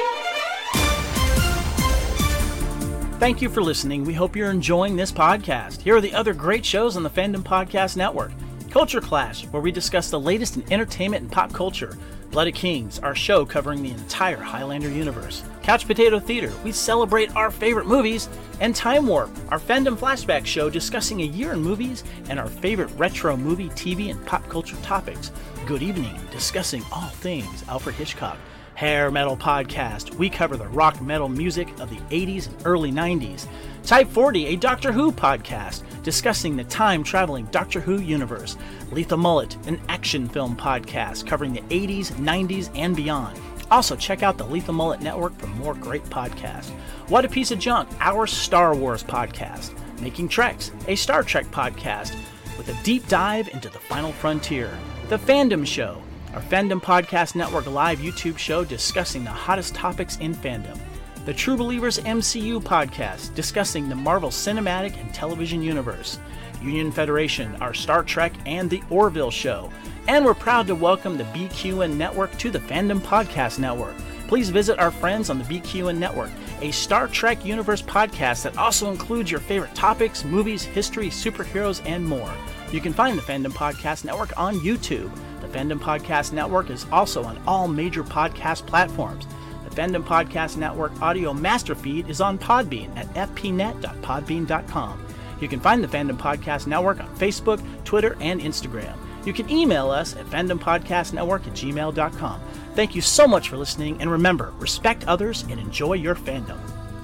Thank you for listening. We hope you're enjoying this podcast. Here are the other great shows on the Fandom Podcast Network: Culture Clash, where we discuss the latest in entertainment and pop culture. Blooded Kings, our show covering the entire Highlander universe. Couch Potato Theater, we celebrate our favorite movies. And Time Warp, our fandom flashback show discussing a year in movies and our favorite retro movie, T V, and pop culture topics. Good Evening, discussing all things Alfred Hitchcock. Hair Metal Podcast, we cover the rock metal music of the eighties and early nineties. Type forty, a Doctor Who podcast, discussing the time-traveling Doctor Who universe. Lethal Mullet, an action film podcast covering the eighties, nineties, and beyond. Also, check out the Lethal Mullet Network for more great podcasts. What a Piece of Junk, our Star Wars podcast. Making Treks, a Star Trek podcast with a deep dive into the final frontier. The Fandom Show, our Fandom Podcast Network live YouTube show discussing the hottest topics in fandom. The True Believers M C U podcast, discussing the Marvel Cinematic and Television Universe. Union Federation, our Star Trek and the Orville Show. And we're proud to welcome the B Q N Network to the Fandom Podcast Network. Please visit our friends on the B Q N Network, a Star Trek Universe podcast that also includes your favorite topics, movies, history, superheroes, and more. You can find the Fandom Podcast Network on YouTube. The Fandom Podcast Network is also on all major podcast platforms. The Fandom Podcast Network audio master feed is on Podbean at f p net dot podbean dot com. You can find the Fandom Podcast Network on Facebook, Twitter, and Instagram. You can email us at fandom podcast network at gmail dot com. Thank you so much for listening, and remember, respect others and enjoy your fandom.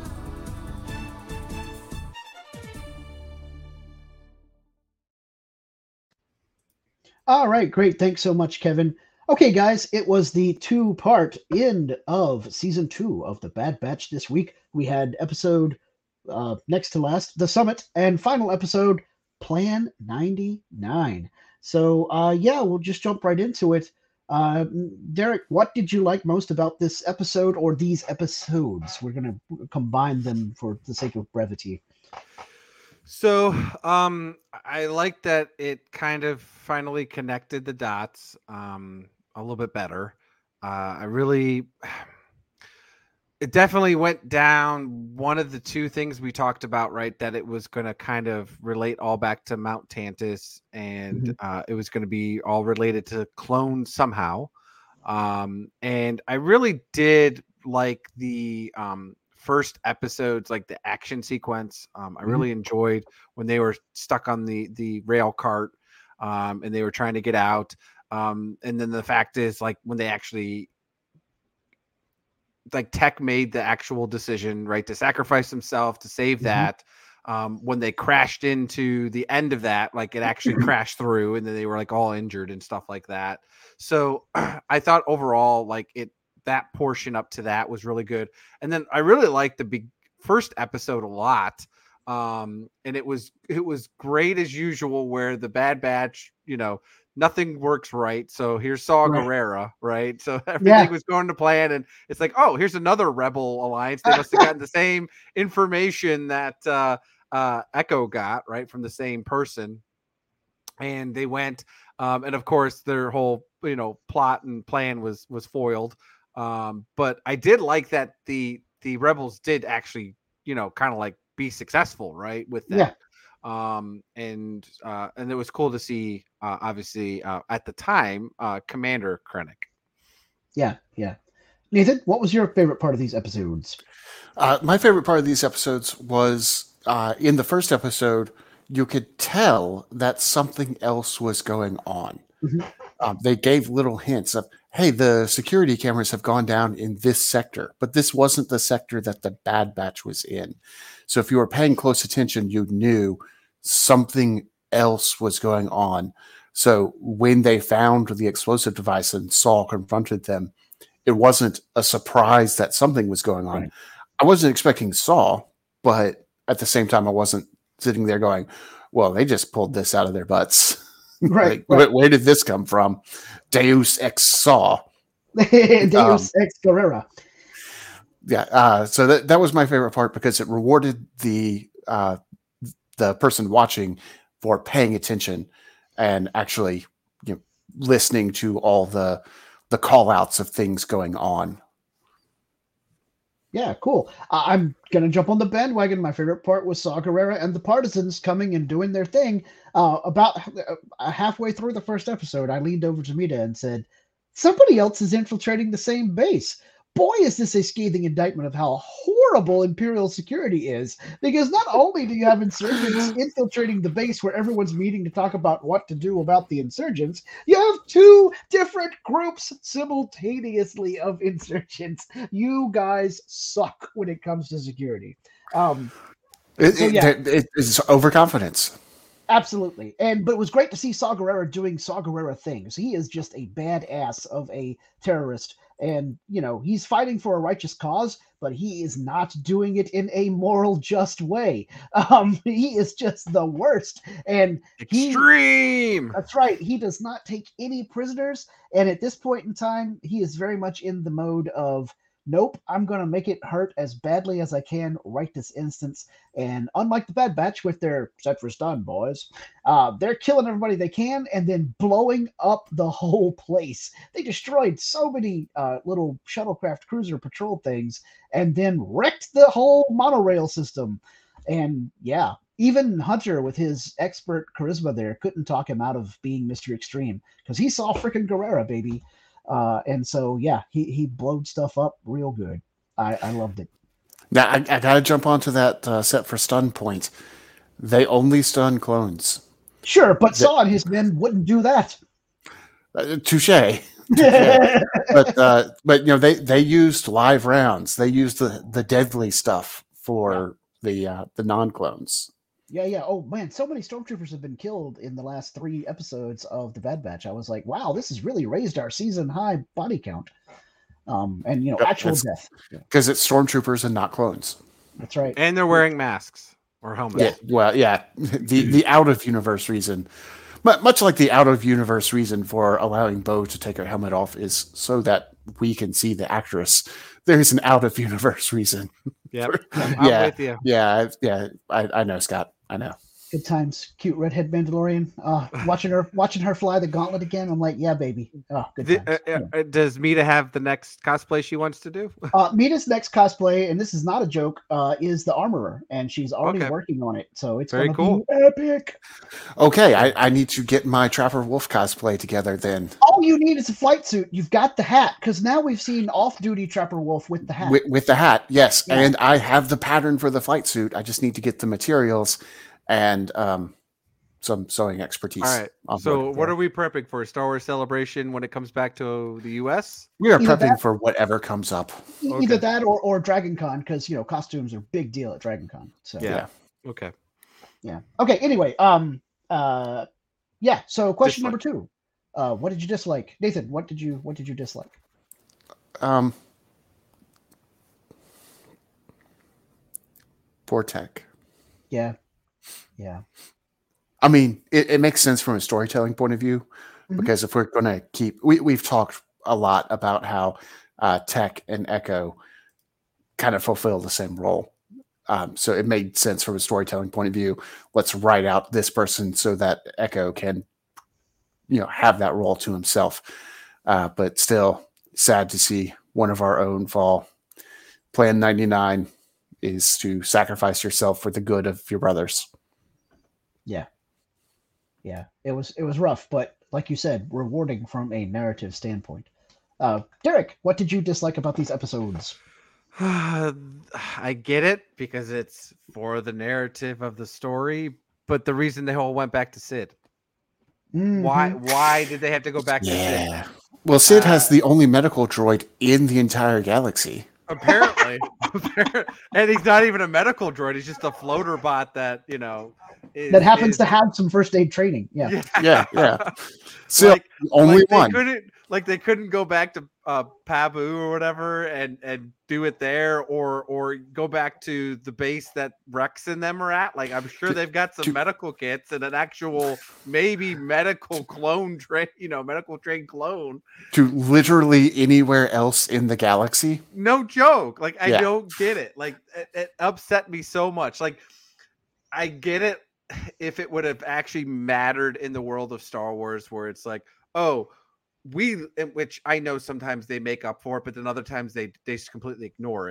All right, great. Thanks so much, Kevin. Okay, guys, it was the two-part end of season two of The Bad Batch this week. We had episode uh, next to last, The Summit, and final episode, Plan ninety-nine. So, uh, yeah, we'll just jump right into it. Uh, Derek, what did you like most about this episode or these episodes? We're going to combine them for the sake of brevity. So um, I like that it kind of finally connected the dots um, a little bit better. Uh, I really, it definitely went down one of the two things we talked about, right? That it was going to kind of relate all back to Mount Tantus, and mm-hmm. uh, it was going to be all related to clones somehow. Um, and I really did like the um, first episodes, like the action sequence. Um, I really mm-hmm. enjoyed when they were stuck on the, the rail cart um, and they were trying to get out. Um, and then the fact is, like, when they actually, like, Tech made the actual decision, right, to sacrifice himself to save mm-hmm. that. Um, when they crashed into the end of that, like, it actually crashed through, and then they were like all injured and stuff like that. So I thought overall, like, it, that portion up to that was really good. And then I really liked the big first episode a lot. Um, and it was, it was great as usual, where the Bad Batch, you know, nothing works right. So here's Saw right. Gerrera, right? So everything yeah. was going to plan, and it's like, oh, here's another Rebel alliance. They must have gotten the same information that uh, uh, Echo got, right, from the same person. And they went, um, and of course their whole, you know, plot and plan was was foiled. Um, but I did like that the the Rebels did actually, you know, kind of like be successful, right, with that. Yeah. Um, and uh, and it was cool to see, uh, obviously, uh, at the time, uh, Commander Krennic. Yeah, yeah. Nathan, what was your favorite part of these episodes? Uh, my favorite part of these episodes was uh, in the first episode, you could tell that something else was going on. Mm-hmm. Um, they gave little hints of, hey, the security cameras have gone down in this sector, but this wasn't the sector that the Bad Batch was in. So if you were paying close attention, you knew something else was going on. So when they found the explosive device and Saul confronted them, it wasn't a surprise that something was going on. Right. I wasn't expecting Saul, but at the same time, I wasn't sitting there going, well, they just pulled this out of their butts. Right. Like, right. Where, where did this come from? Deus ex Saw. Deus um, ex Gerrera. Yeah. Uh, so that, that was my favorite part, because it rewarded the uh, the person watching for paying attention and actually, you know, listening to all the the call outs of things going on. Yeah, cool. Uh, I'm gonna jump on the bandwagon. My favorite part was Saw Gerrera and the Partisans coming and doing their thing. Uh, about uh, halfway through the first episode, I leaned over to Mita and said, "Somebody else is infiltrating the same base." Boy, is this a scathing indictment of how horrible Imperial security is. Because not only do you have insurgents infiltrating the base where everyone's meeting to talk about what to do about the insurgents, you have two different groups simultaneously of insurgents. You guys suck when it comes to security. Um, It, so it- yeah, it- it's overconfidence. absolutely. And but it was great to see Saw Gerrera doing Saw Gerrera things. He is just a badass of a terrorist. And, you know, he's fighting for a righteous cause, but he is not doing it in a moral, just way. Um, he is just the worst. And he, Extreme. that's right, he does not take any prisoners. And at this point in time, he is very much in the mode of, nope, I'm going to make it hurt as badly as I can right this instance. And unlike the Bad Batch with their set for stun, boys, uh, they're killing everybody they can and then blowing up the whole place. They destroyed so many uh, little shuttlecraft cruiser patrol things and then wrecked the whole monorail system. And yeah, even Hunter with his expert charisma there couldn't talk him out of being Mister Extreme because he saw freaking Gerrera, baby. Uh, and so, yeah, he, he blowed stuff up real good. I, I loved it. Now I, I got to jump onto that uh, set for stun point. They only stun clones. Sure, but Saw and his men wouldn't do that. Uh, touche. but uh, but you know they they used live rounds. They used the the deadly stuff for the uh, the non clones. Yeah, yeah. Oh man, so many stormtroopers have been killed in the last three episodes of the Bad Batch. I was like, wow, this has really raised our season high body count. Um, and you know, Yep, actual that's- death. Because it's stormtroopers and not clones. That's right. And they're wearing masks or helmets. Yeah, well, yeah, the the out of universe reason, mu- much like the out of universe reason for allowing Bo to take her helmet off is so that we can see the actress. There's an out of universe reason. Yep. I'm Yeah. with you. Yeah, yeah, I, I know, Scott. I know. Good times. Cute redhead Mandalorian. Uh, watching her watching her fly the gauntlet again. I'm like, yeah, baby. Oh, good The- times. uh, uh, does Mita have the next cosplay she wants to do? Uh, Mita's next cosplay, and this is not a joke, uh, is the Armorer, and she's already Okay. working on it. So it's Very gonna cool. be epic. Okay, I, I need to get my Trapper Wolf cosplay together then. All you need is a flight suit. You've got the hat, because now we've seen off-duty Trapper Wolf with the hat. With, with the hat, yes. Yeah. And I have the pattern for the flight suit. I just need to get the materials and um, some sewing expertise. All right. on So, board. what are we prepping for? Star Wars Celebration when it comes back to the U S? We are Either prepping that- for whatever comes up. E- Okay. Either that or, or Dragon Con, because you know costumes are a big deal at Dragon Con. So Yeah. Yeah. Okay. yeah. Okay. Anyway, um, uh, yeah. So question Dislike. number two, uh, what did you dislike, Nathan? What did you what did you dislike? Um, poor Tech. Yeah, yeah. I mean, it, it makes sense from a storytelling point of view Mhm. because if we're going to keep, we, we've talked a lot about how uh, Tech and Echo kind of fulfill the same role. Um, so it made sense from a storytelling point of view. Let's write out this person so that Echo can, you know, have that role to himself. Uh, but still, sad to see one of our own fall. Plan ninety-nine is to sacrifice yourself for the good of your brothers. Yeah. Yeah. It was it was rough, but like you said, rewarding from a narrative standpoint. Uh, Derek, what did you dislike about these episodes? I get it because it's for the narrative of the story, but the reason they all went back to Sid. Why Mhm. why did they have to go back to Sid? Yeah. Well, Sid has Uh, the only medical droid in the entire galaxy. Apparently. And he's not even a medical droid, he's just a floater bot that, you know, is, That happens is- to have some first aid training. Yeah. Yeah, yeah. Sid, Like- the only like they one. couldn't like they couldn't go back to uh Pabu or whatever and and do it there or or go back to the base that Rex and them are at. Like I'm sure To- they've got some to- medical kits and an actual maybe medical clone train, you know, medical trained clone. To literally anywhere else in the galaxy. No joke. Like I Yeah. don't get it. Like it, it upset me so much. Like I get it if it would have actually mattered in the world of Star Wars where it's like, oh, we, which I know sometimes they make up for it, but then other times they they just completely ignore it.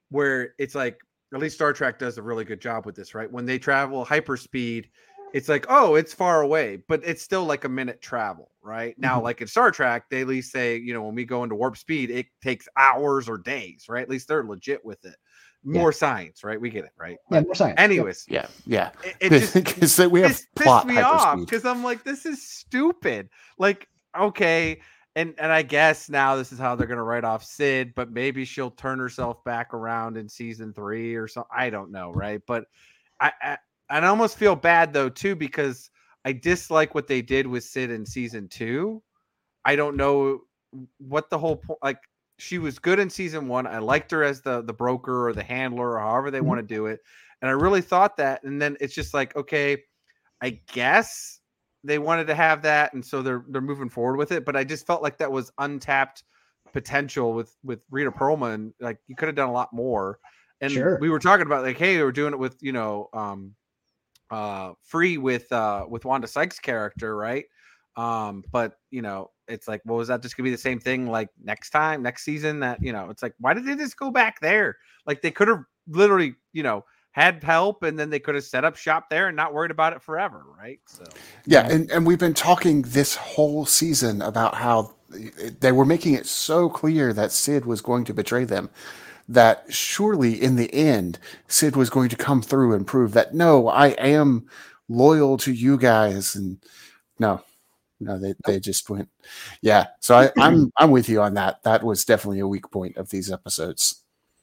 where it's like, at least Star Trek does a really good job with this, right? When they travel hyperspeed, it's like, oh, it's far away, but it's still like a minute travel, right? Now, Mm-hmm. like in Star Trek, they at least say, you know, when we go into warp speed, it takes hours or days, right? At least they're legit with it. More yeah. science, right? We get it, right? Yeah, more science. Anyways, yeah, yeah. It, it just because we have plot pissed me off because I'm like, this is stupid. Like, okay, and and I guess now this is how they're gonna write off Sid, but maybe she'll turn herself back around in season three or something. I don't know, right? But I, I I almost feel bad though too because I dislike what they did with Sid in season two. I don't know what the whole point like. She was good in season one. I liked her as the, the broker or the handler or however they mm-hmm. want to do it. And I really thought that. And then it's just like, okay, I guess they wanted to have that. And so they're, they're moving forward with it. But I just felt like that was untapped potential with, with Rita Perlman. Like you could have done a lot more. And sure. we were talking about like, hey, they were doing it with, you know, um, uh, Free with, uh, with Wanda Sykes' character. Right. Um, but you know, it's like, well, was that just gonna be the same thing like next time, next season? That, you know, it's like, why did they just go back there? Like they could have literally, you know, had help and then they could have set up shop there and not worried about it forever, right? So yeah, and, and we've been talking this whole season about how they were making it so clear that Sid was going to betray them, that surely in the end, Sid was going to come through and prove that, no, I am loyal to you guys. And no. No, they, they just went, yeah. So I, I'm I'm with you on that. That was definitely a weak point of these episodes.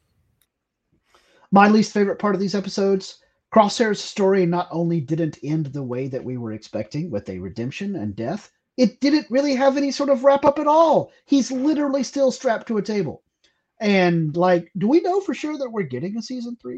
My least favorite part of these episodes, Crosshair's story not only didn't end the way that we were expecting with a redemption and death, it didn't really have any sort of wrap up at all. He's literally still strapped to a table. And like, do we know for sure that we're getting a season three?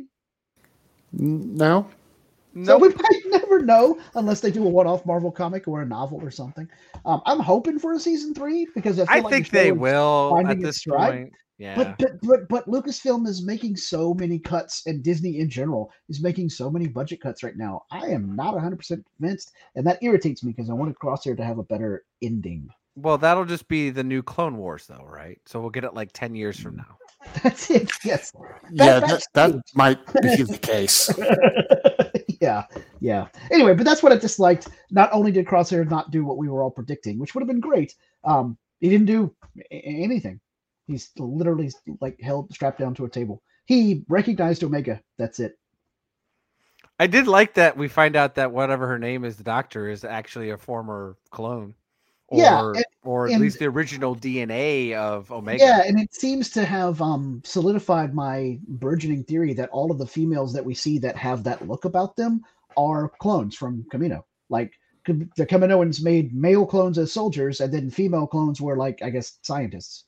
No. So nope. We might never know unless they do a one-off Marvel comic or a novel or something. Um, I'm hoping for a season three because I, feel I like think they will at this point. Yeah, but, but but but Lucasfilm is making so many cuts, and Disney in general is making so many budget cuts right now. I am not one hundred percent convinced, and that irritates me because I wanted Crosshair to have a better ending. Well, that'll just be the new Clone Wars, though, right? So we'll get it like ten years from now. That's it. Yes. Yeah, that, that, that might be the case. Yeah, yeah. Anyway, but that's what I disliked. Not only did Crosshair not do what we were all predicting, which would have been great, um, he didn't do a- anything. He's literally like held strapped down to a table. He recognized Omega. That's it. I did like that we find out that whatever her name is, the Doctor, is actually a former clone. Or, yeah, and, or at and, least the original D N A of Omega. Yeah, and it seems to have um, solidified my burgeoning theory that all of the females that we see that have that look about them are clones from Kamino. Like, the Kaminoans made male clones as soldiers, and then female clones were, like, I guess, scientists.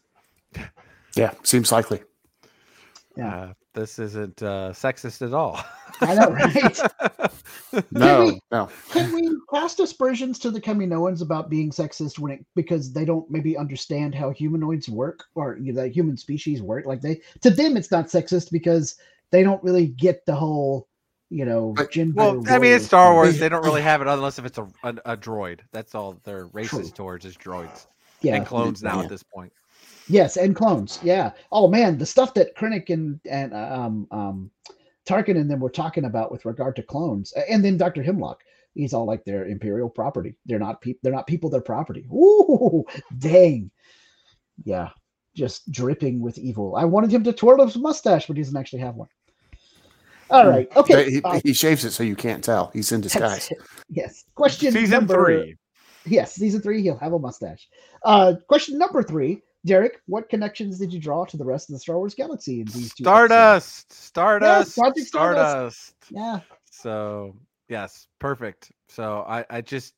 Yeah, seems likely. Yeah. Uh, this isn't uh, sexist at all. I know, right? no, can we, no. Can we cast aspersions to the Kaminoans about being sexist when it because they don't maybe understand how humanoids work or you know, the human species work? Like they, to them, it's not sexist because they don't really get the whole, you know, but, gender. Well, I mean, it's Star Wars. They don't really have it unless if it's a a, a droid. That's all they're racist True. towards is droids. Yeah, and clones now yeah. at this point. Yes, and clones. Yeah. Oh man, the stuff that Krennic and and um um Tarkin and them were talking about with regard to clones, and then Doctor Hemlock. He's all like they're Imperial property. They're not people. They're not people. They're property. Ooh, dang. Yeah, just dripping with evil. I wanted him to twirl his mustache, but he doesn't actually have one. All right. Okay. He, uh, he shaves it so you can't tell. He's in disguise. Yes. Question season number, three. Yes, season three. He'll have a mustache. Uh, question number three. Derek, what connections did you draw to the rest of the Star Wars galaxy in these two Stardust, episodes? Stardust, yeah, Project Stardust. Stardust. Yeah. So yes, perfect. So I, I just,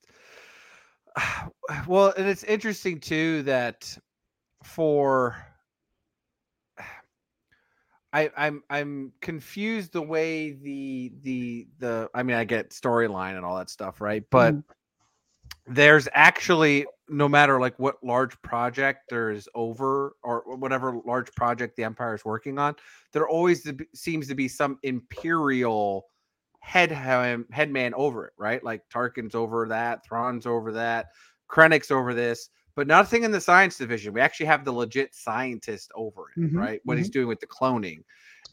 well, and it's interesting too that for, I, I'm I'm confused the way the the the I mean I get storyline and all that stuff, right? But mm. there's actually, no matter like what large project there is over or whatever large project the Empire is working on, there always seems to be some Imperial head headman over it, right? Like Tarkin's over that, Thrawn's over that, Krennic's over this, but nothing in the science division. We actually have the legit scientist over it, mm-hmm, right? What mm-hmm. he's doing with the cloning.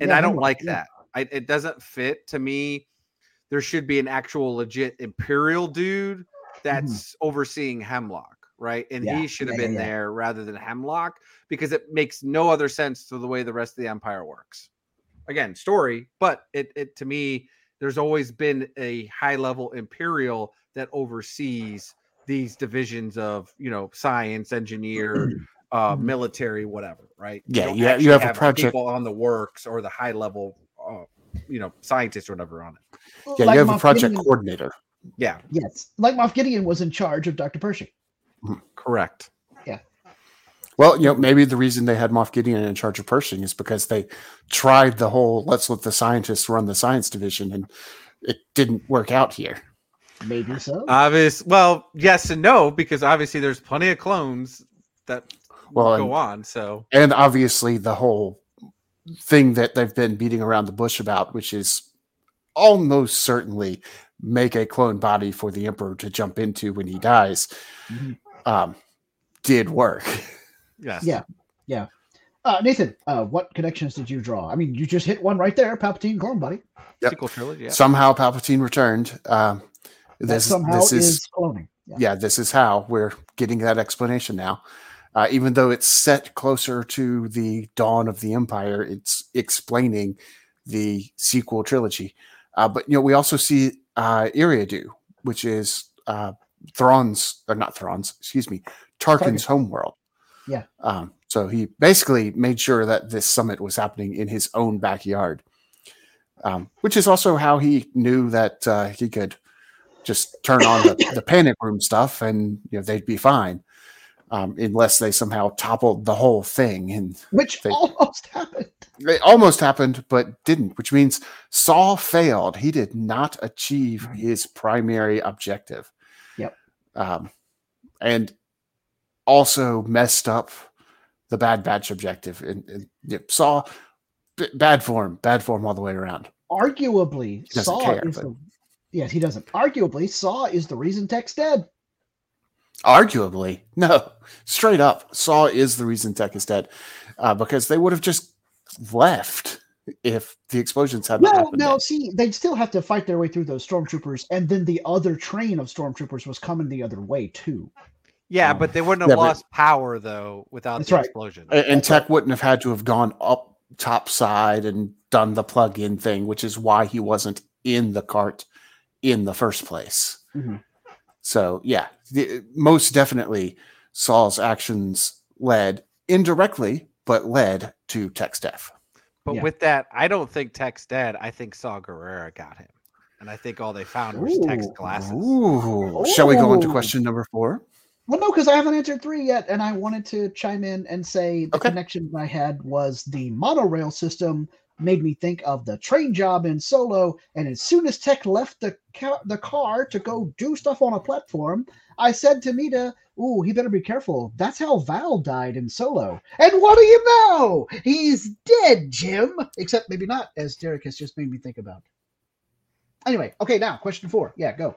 and Yeah, I don't Hemlock, like yeah. that. I, it doesn't fit to me. There should be an actual legit Imperial dude that's mm-hmm. overseeing Hemlock, right? And yeah. he should have yeah, been yeah, yeah. there rather than Hemlock, because it makes no other sense to the way the rest of the Empire works. Again, story, but it, it to me, there's always been a high level Imperial that oversees these divisions of, you know, science, engineer, uh, mm-hmm. military, whatever, right? Yeah, you don't yeah. You have, have a project people on the works or the high level, uh, you know, scientists or whatever on it. Yeah, like you have Moff a project Gideon, coordinator. Yeah. Yes, like Moff Gideon was in charge of Doctor Pershing. Mm-hmm. Correct. Yeah. Well, you know, maybe the reason they had Moff Gideon in charge of Pershing is because they tried the whole let's let the scientists run the science division, and it didn't work out here. Maybe so. Obvious. Well, yes and no, because obviously there's plenty of clones that well, go and, on. So, and obviously the whole thing that they've been beating around the bush about, which is almost certainly make a clone body for the Emperor to jump into when he dies, mm-hmm. um, did work. Yes. Yeah. Yeah. Uh, Nathan, uh, what connections did you draw? I mean, you just hit one right there. Palpatine clone body. Yep. Sequel trilogy. Yeah. Somehow Palpatine returned. Um, that this somehow this is, is cloning. Yeah. yeah, this is how we're getting that explanation now. Uh, even though it's set closer to the dawn of the Empire, it's explaining the sequel trilogy. Uh, but you know, we also see uh, Eriadu, which is uh, Thrawn's, or not Thrawn's, excuse me, Tarkin's homeworld. Yeah. Um, so he basically made sure that this summit was happening in his own backyard, um, which is also how he knew that uh, he could just turn on the, the panic room stuff, and you know they'd be fine, um, unless they somehow toppled the whole thing. And which they, almost happened. It almost happened, but didn't. Which means Saw failed. He did not achieve his primary objective. Yep. Um, and also messed up the Bad Batch objective, and, and yep, Saw b- bad form, bad form all the way around. Arguably, Saw care, is but... the yes, he doesn't. Arguably, Saw is the reason Tech's dead. Arguably, no, straight up, Saw is the reason Tech is dead, uh, because they would have just left if the explosions hadn't no, happened. No, yet. no, see, they'd still have to fight their way through those stormtroopers, and then the other train of stormtroopers was coming the other way too. Yeah, um, but they wouldn't have yeah, lost power though without that's the right. explosion. And, and That's Tech right. wouldn't have had to have gone up top side and done the plug-in thing, which is why he wasn't in the cart in the first place. Mm-hmm. So yeah, the, most definitely Saul's actions led indirectly, but led to Tech's death. But Yeah. with that, I don't think Tech's dead. I think Saw Gerrera got him. And I think all they found was Ooh. Tech's glasses. Ooh. Shall we go into Ooh. question number four? Well, no, because I haven't answered three yet, and I wanted to chime in and say the Okay. connection I had was the monorail system made me think of the train job in Solo, and as soon as Tech left the ca- the car to go do stuff on a platform, I said to Mita, ooh, he better be careful. That's how Val died in Solo. And what do you know? He's dead, Jim. Except maybe not, as Derek has just made me think about. Anyway, okay, now, question four. Yeah, go.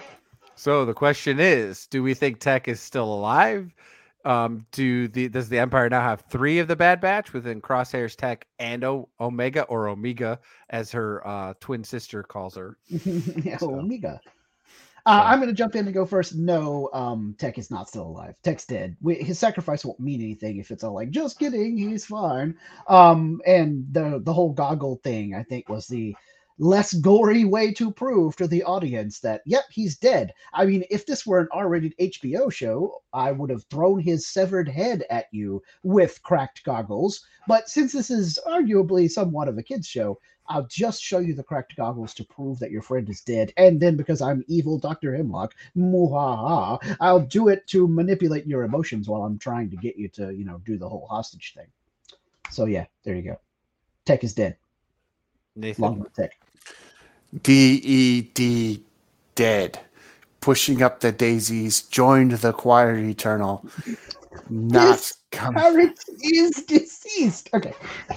So the question is, do we think Tech is still alive? Um, do the does the Empire now have three of the Bad Batch within Crosshairs, Tech, and o- Omega, or Omega, as her uh, twin sister calls her? Yeah, So- Omega. Uh, I'm going to jump in and go first. No, um, Tech is not still alive. Tech's dead. We, his sacrifice won't mean anything if it's all like, just kidding, he's fine. Um, and the the whole goggle thing, I think, was the less gory way to prove to the audience that, yep, he's dead. I mean, if this were an R-rated H B O show, I would have thrown his severed head at you with cracked goggles. But since this is arguably somewhat of a kid's show, I'll just show you the cracked goggles to prove that your friend is dead. And then because I'm evil Doctor Hemlock, muhaha, I'll do it to manipulate your emotions while I'm trying to get you to, you know, do the whole hostage thing. So yeah, there you go. Tech is dead. Nathan, Long live Tech. D E D dead. Pushing up the daisies, joined the choir eternal. Not His coming. parent is deceased. Okay.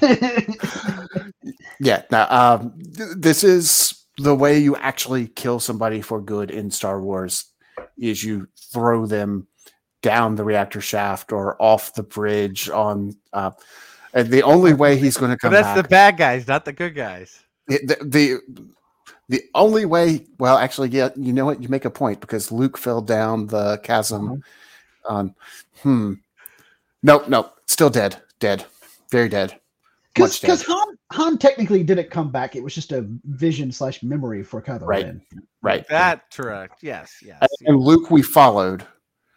Yeah. Now, um, th- this is the way you actually kill somebody for good in Star Wars. Is you throw them down the reactor shaft or off the bridge on. Uh, And the only way he's going to But come that's back, the bad guys, not the good guys. it- the, the the only way. Well, actually, yeah, you know what? You make a point because Luke fell down the chasm. On hmm, nope, nope, still dead, dead, very dead. Much Because dead. Han, Han technically didn't come back. It was just a vision slash memory for Kylo Right. Ren. Right. That correct. Yes, yes. And, and Luke, we followed,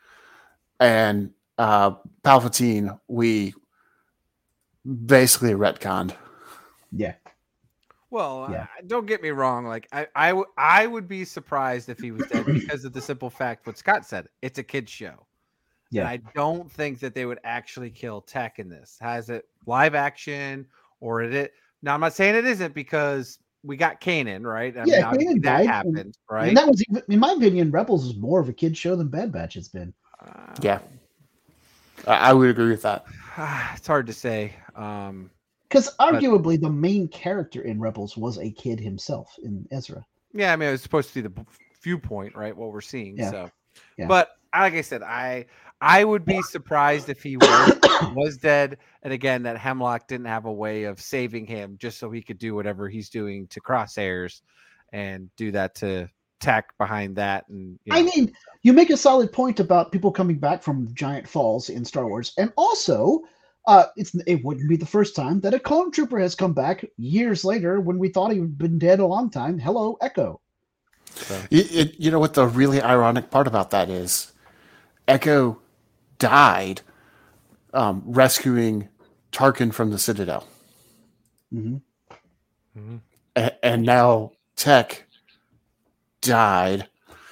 and uh, Palpatine, we basically retconned. Yeah. Well, Yeah. uh, don't get me wrong. Like I, I, w- I would be surprised if he was dead because of the simple fact what Scott said. It's a kids show. Yeah. And I don't think that they would actually kill Tech in this. Has it live action or is it? Now I'm not saying it isn't because we got Kanan, right? I Yeah, obviously Kanan that died, happened, and- right? And that was, even- in my opinion, Rebels is more of a kid show than Bad Batch has been. Uh, Yeah, I, I would agree with that. it's hard to say. Um, Because arguably the main character in Rebels was a kid himself in Ezra. yeah, I mean, it was supposed to be the b- viewpoint, right? What we're seeing. Yeah. So, Yeah. but like I said, I I would be surprised if he was was dead. And again, that Hemlock didn't have a way of saving him just so he could do whatever he's doing to Crosshairs and do that to Tech behind that. And you know, I mean, you make a solid point about people coming back from giant falls in Star Wars, and also, uh, it's it wouldn't be the first time that a clone trooper has come back years later when we thought he'd been dead a long time. Hello, Echo. so, You, it, you know what the really ironic part about that is? Echo died um, rescuing Tarkin from the Citadel, Mm-hmm. mhm. A- and now Tech died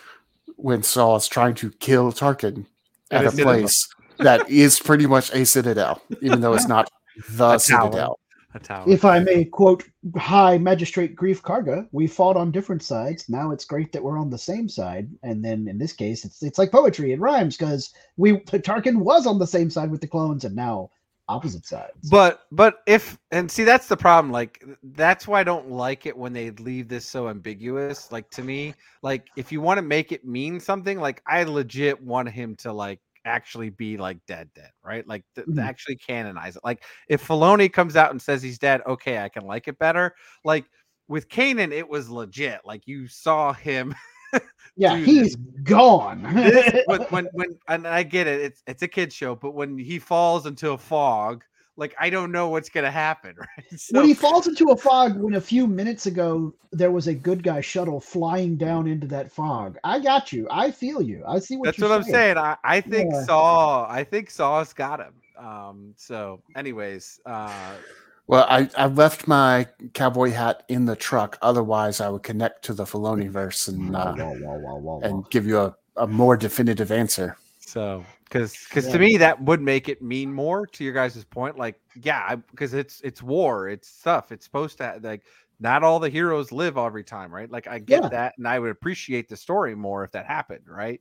when Saw is trying to kill Tarkin At at a a Citadel. place that is pretty much a Citadel, even though it's not the A tower. Citadel. a tower. If I may quote High Magistrate Grief Karga, we fought on different sides. Now it's great that we're on the same side. And then in this case, it's it's like poetry. It rhymes because we Tarkin was on the same side with the clones, and now opposite sides. But but if and see that's the problem. Like that's why I don't like it when they leave this so ambiguous. Like to me, like if you want to make it mean something, like I legit want him to like actually be like dead dead, right? Like to, to Mhm. actually canonize it. Like if Filoni comes out and says he's dead, okay, I can like it better. Like with Kanan, it was legit. Like you saw him. yeah, dude, he's gone. this, when, when when and I get it, it's it's a kid's show, but when he falls into a fog, like I don't know what's gonna happen, right? So, when he falls into a fog, when a few minutes ago there was a good guy shuttle flying down into that fog. I got you. I feel you. I see what that's you're what I'm saying. saying. I, I think Yeah. Saw, I think Saw's got him. Um, so anyways, uh Well, I, I left my cowboy hat in the truck. Otherwise, I would connect to the Filoni verse and uh, Wah, wah, wah, wah, wah. and give you a, a more definitive answer. so because because Yeah. to me that would make it mean more to your guys' point. Like, yeah, because it's it's war, it's stuff, it's supposed to like not all the heroes live every time, right? Like I get Yeah. that, and I would appreciate the story more if that happened, right?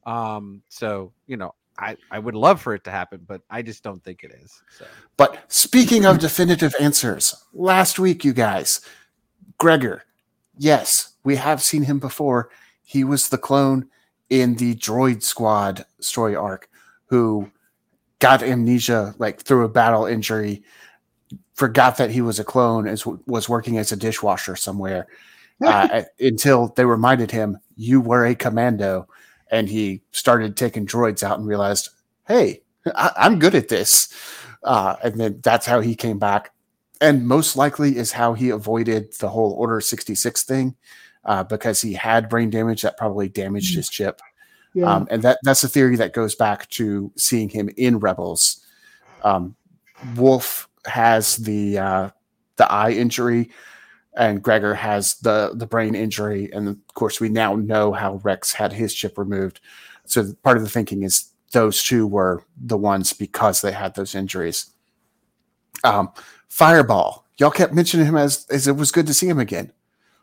Um, so you know, I I would love for it to happen, but I just don't think it is. So But speaking of definitive answers, last week, you guys, Gregor, yes, we have seen him before. He was the clone in the Droid Squad story arc who got amnesia like through a battle injury, forgot that he was a clone, and was working as a dishwasher somewhere uh, until they reminded him, you were a commando. And he started taking droids out and realized, hey, I, I'm good at this. Uh, and then that's how he came back. And most likely is how he avoided the whole Order sixty-six thing uh, because he had brain damage that probably damaged his chip. Yeah. Um, and that that's a theory that goes back to seeing him in Rebels. Um, Wolf has the uh, the eye injury, and Gregor has the the brain injury. And of course, we now know how Rex had his chip removed. So part of the thinking is those two were the ones because they had those injuries. Um, Fireball, y'all kept mentioning him as as it was good to see him again.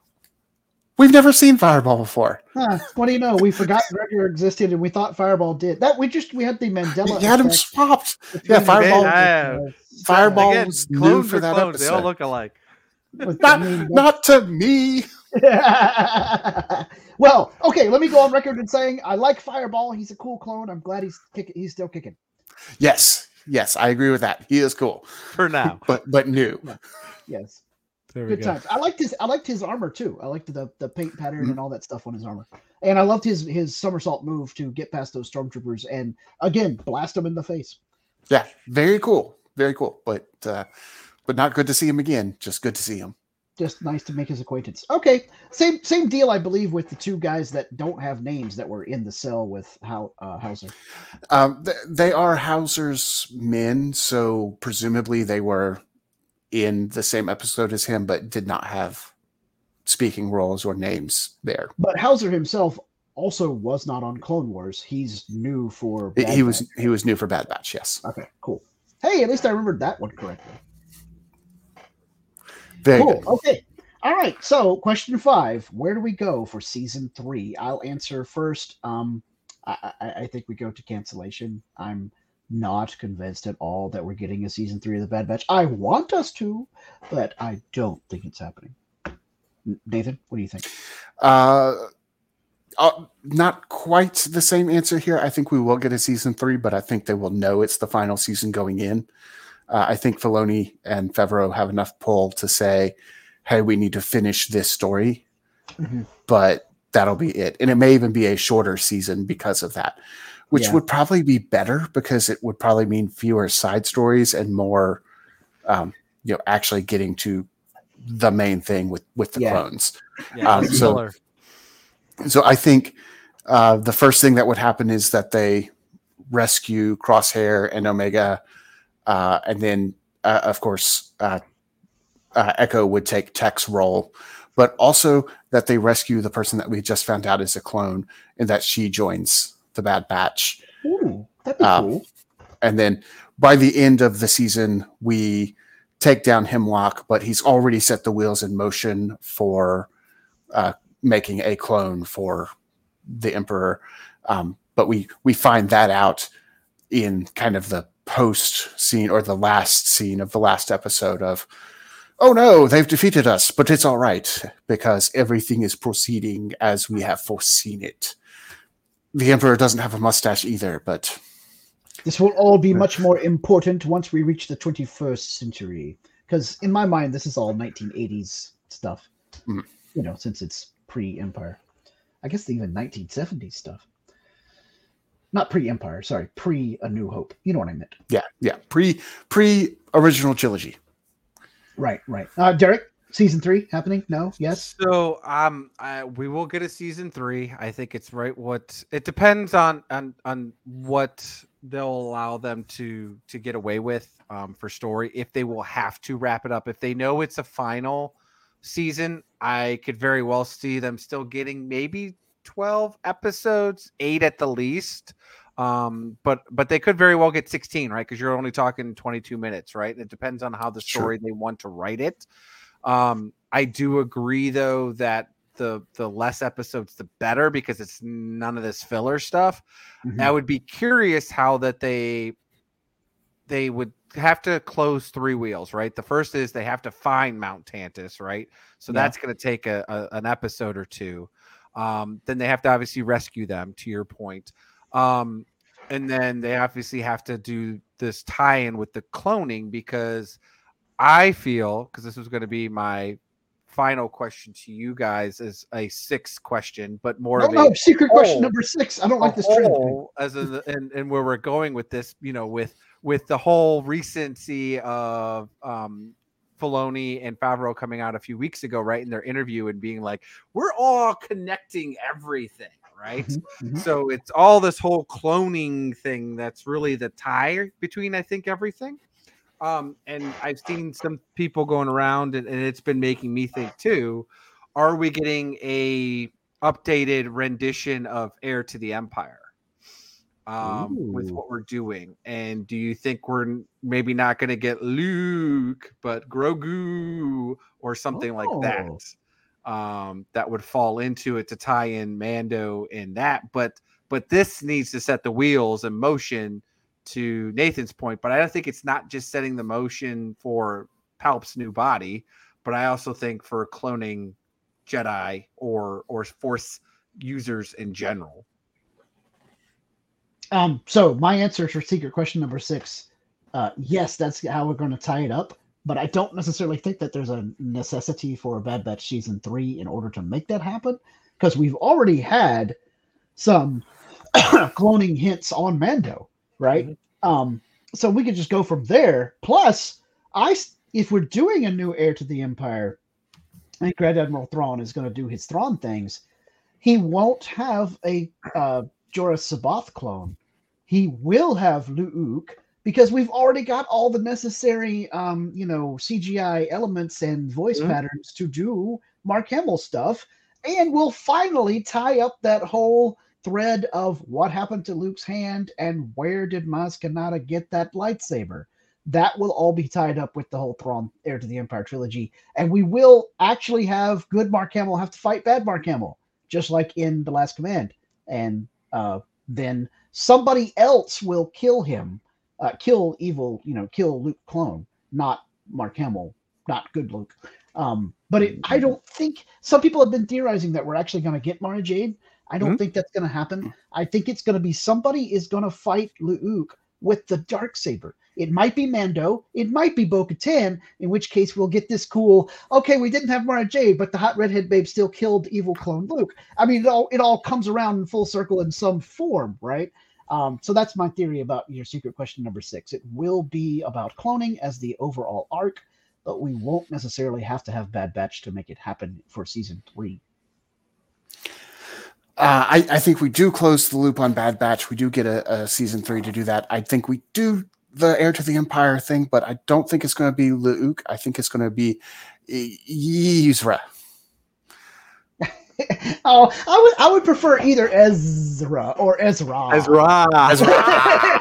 We've never seen Fireball before. Huh, what do you know? We forgot Gregor existed, and we thought Fireball did. That we just we had the Mandela. You had him effect swapped. between Yeah, the Fireball. Mandela- Fireball again, was new clones for are that clones. They all episode. look alike. with the Not, main- not to me. Well, okay. Let me go on record in saying I like Fireball. He's a cool clone. I'm glad he's kick- he's still kicking. Yes, Yes, I agree with that. He is cool for now, but but new. Yes. There we Good go. times. I liked his I liked his armor too. I liked the, the paint pattern Mhm. and all that stuff on his armor. And I loved his his somersault move to get past those stormtroopers and again blast them in the face. Yeah, very cool. Very cool. But uh, but not good to see him again. Just good to see him. Just nice to make his acquaintance. Okay. Same same deal, I believe, with the two guys that don't have names that were in the cell with How uh, Hauser. Um, th- they are Hauser's men, so presumably they were in the same episode as him, but did not have speaking roles or names there. But Hauser himself also was not on Clone Wars. He's new for He- Bad he was Batch. he was new for Bad Batch. Yes, Okay, cool. Hey, at least I remembered that one correctly. very Cool. good. Okay. All right. So, question five: where do we go for season three? I'll answer first. Um, I, I, I think we go to cancellation. I'm not convinced at all that we're getting a season three of the Bad Batch. I want us to, but I don't think it's happening. N- Nathan, what do you think? Uh, uh, not quite the same answer here. I think we will get a season three, but I think they will know it's the final season going in. Uh, I think Filoni and Favreau have enough pull to say, hey, we need to finish this story, Mhm. but that'll be it. And it may even be a shorter season because of that, which Yeah. would probably be better because it would probably mean fewer side stories and more, um, you know, actually getting to the main thing with, with the Yeah. clones. Yeah, Um, less so- filler. So I think uh, the first thing that would happen is that they rescue Crosshair and Omega, uh, and then uh, of course uh, uh, Echo would take Tech's role, but also that they rescue the person that we just found out is a clone, and that she joins the Bad Batch. Ooh, that'd be Um, cool. And then by the end of the season, we take down Hemlock, but he's already set the wheels in motion for uh, making a clone for the Emperor. Um, but we we find that out in kind of the post scene or the last scene of the last episode of, oh no, they've defeated us, but it's all right because everything is proceeding as we have foreseen it. The Emperor doesn't have a mustache either, but This will all be much more important once we reach the twenty-first century. Because in my mind, this is all nineteen eighties stuff. Mhm. You know, since it's pre-Empire. I guess even nineteen seventies stuff. Not pre-Empire, sorry, pre-A New Hope. You know what I meant. yeah, yeah, pre pre original trilogy. Right, right. Uh, Derek, season three happening? No? Yes? So um, I, we will get a season three. I think it's right. What it depends on on on what they'll allow them to to get away with um, for story. If they will have to wrap it up, if they know it's a final season, I could very well see them still getting maybe twelve episodes, eight at the least. Um, but but they could very well get sixteen, right? Because you're only talking twenty-two minutes, right? And it depends on how the Sure. story they want to write it. Um, I do agree though that the the less episodes the better because it's none of this filler stuff. Mhm. I would be curious how that they they would have to close three wheels, right? The first is they have to find Mount Tantus, right? So Yeah. that's going to take a, a an episode or two. Um, then they have to obviously rescue them, to your point. Um, and then they obviously have to do this tie-in with the cloning because I feel, because this was going to be my final question to you guys as a sixth question, but more No, of a no, secret question whole- number six. I don't a like this trend. whole, as a, and, and where we're going with this, you know, with with the whole recency of um Filoni and Favreau coming out a few weeks ago, right, in their interview and being like, we're all connecting everything, right? Mhm, mhm. So it's all this whole cloning thing that's really the tie between, I think, everything. Um, and I've seen some people going around, and, and it's been making me think too: are we getting a updated rendition of Heir to the Empire um, with Ooh. what we're doing? And do you think we're n- maybe not going to get Luke, but Grogu or something like that? Um, that would fall into it to tie in Mando in that, but but this needs to set the wheels in motion. To Nathan's point, but I don't think it's not just setting the motion for Palp's new body, but I also think for cloning Jedi or or Force users in general. Um, so my answer for secret question number six, uh, yes, that's how we're going to tie it up. But I don't necessarily think that there's a necessity for Bad Batch season three in order to make that happen, because we've already had some cloning hints on Mando, right? Mm-hmm. Um, so we could just go from there. Plus, I if we're doing a new Heir to the Empire, I think Grand Admiral Thrawn is going to do his Thrawn things. He won't have a uh, Jorah Sabath clone. He will have Lu'uk, because we've already got all the necessary, um, you know, C G I elements and voice mm-hmm. patterns to do Mark Hamill stuff. And we'll finally tie up that whole thread of what happened to Luke's hand and where did Maz Kanata get that lightsaber. That will all be tied up with the whole Thrawn Heir to the Empire trilogy. And we will actually have good Mark Hamill have to fight bad Mark Hamill, just like in The Last Command. And uh, then somebody else will kill him. Uh, kill evil, you know, kill Luke clone, not Mark Hamill, not good Luke. Um, but it, I don't think, some people have been theorizing that we're actually going to get Mara Jade. I don't mm-hmm. think that's going to happen. I think it's going to be somebody is going to fight Luke with the Darksaber. It might be Mando. It might be Bo-Katan, in which case we'll get this cool, okay, we didn't have Mara Jade, but the hot redhead babe still killed evil clone Luke. I mean, it all, it all comes around in full circle in some form, right? Um, so that's my theory about your secret question number six. It will be about cloning as the overall arc, but we won't necessarily have to have Bad Batch to make it happen for season three. Uh, I, I think we do close the loop on Bad Batch. We do get a, a season three to do that. I think we do the Heir to the Empire thing, but I don't think it's going to be Luke. I think it's going to be Ezra. Oh, I would I would prefer either Ezra or Ezra. Ezra. Ezra.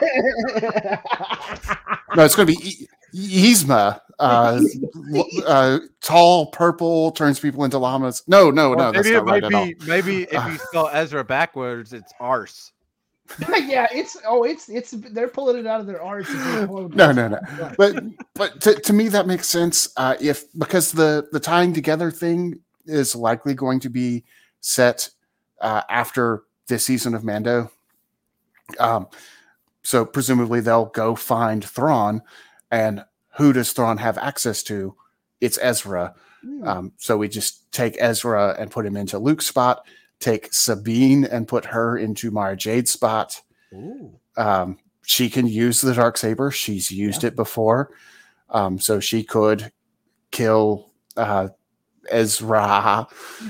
No, it's going to be Yzma. Uh, uh, tall, purple, turns people into llamas. No, no, or no. Maybe that's not it right might at be. all. Maybe if you spell Ezra backwards, it's arse. Yeah, it's oh, it's it's they're pulling it out of their arse. No, no, no. But but to, to me that makes sense. Uh, if because the the tying together thing is likely going to be set uh, after this season of Mando. Um, so presumably they'll go find Thrawn, and who does Thrawn have access to? It's Ezra. Mm. Um, so we just take Ezra and put him into Luke's spot, take Sabine and put her into Mara Jade's spot. Um, she can use the Darksaber. She's used yeah. it before. Um, so she could kill uh, Ezra,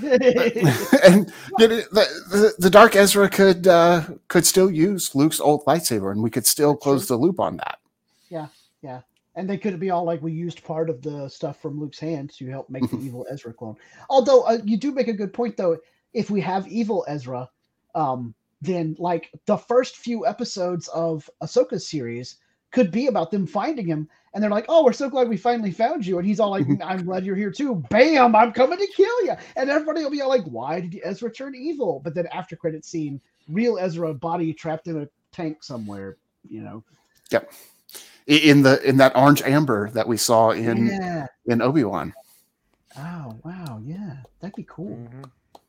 and you know, the, the the Dark Ezra could uh, could still use Luke's old lightsaber, and we could still That's close true. the loop on that. Yeah, yeah, and they could be all like, we used part of the stuff from Luke's hand to help make the evil Ezra clone. Although uh, you do make a good point, though. If we have evil Ezra, um, then like the first few episodes of Ahsoka's series could be about them finding him. And they're like, oh, we're so glad we finally found you. And he's all like, I'm glad you're here too. Bam, I'm coming to kill you. And everybody will be all like, why did Ezra turn evil? But then after credit scene, real Ezra body trapped in a tank somewhere, you know? Yep. In the in that orange amber that we saw in, yeah. in Obi-Wan. Oh, wow. Yeah, that'd be cool. Mm-hmm.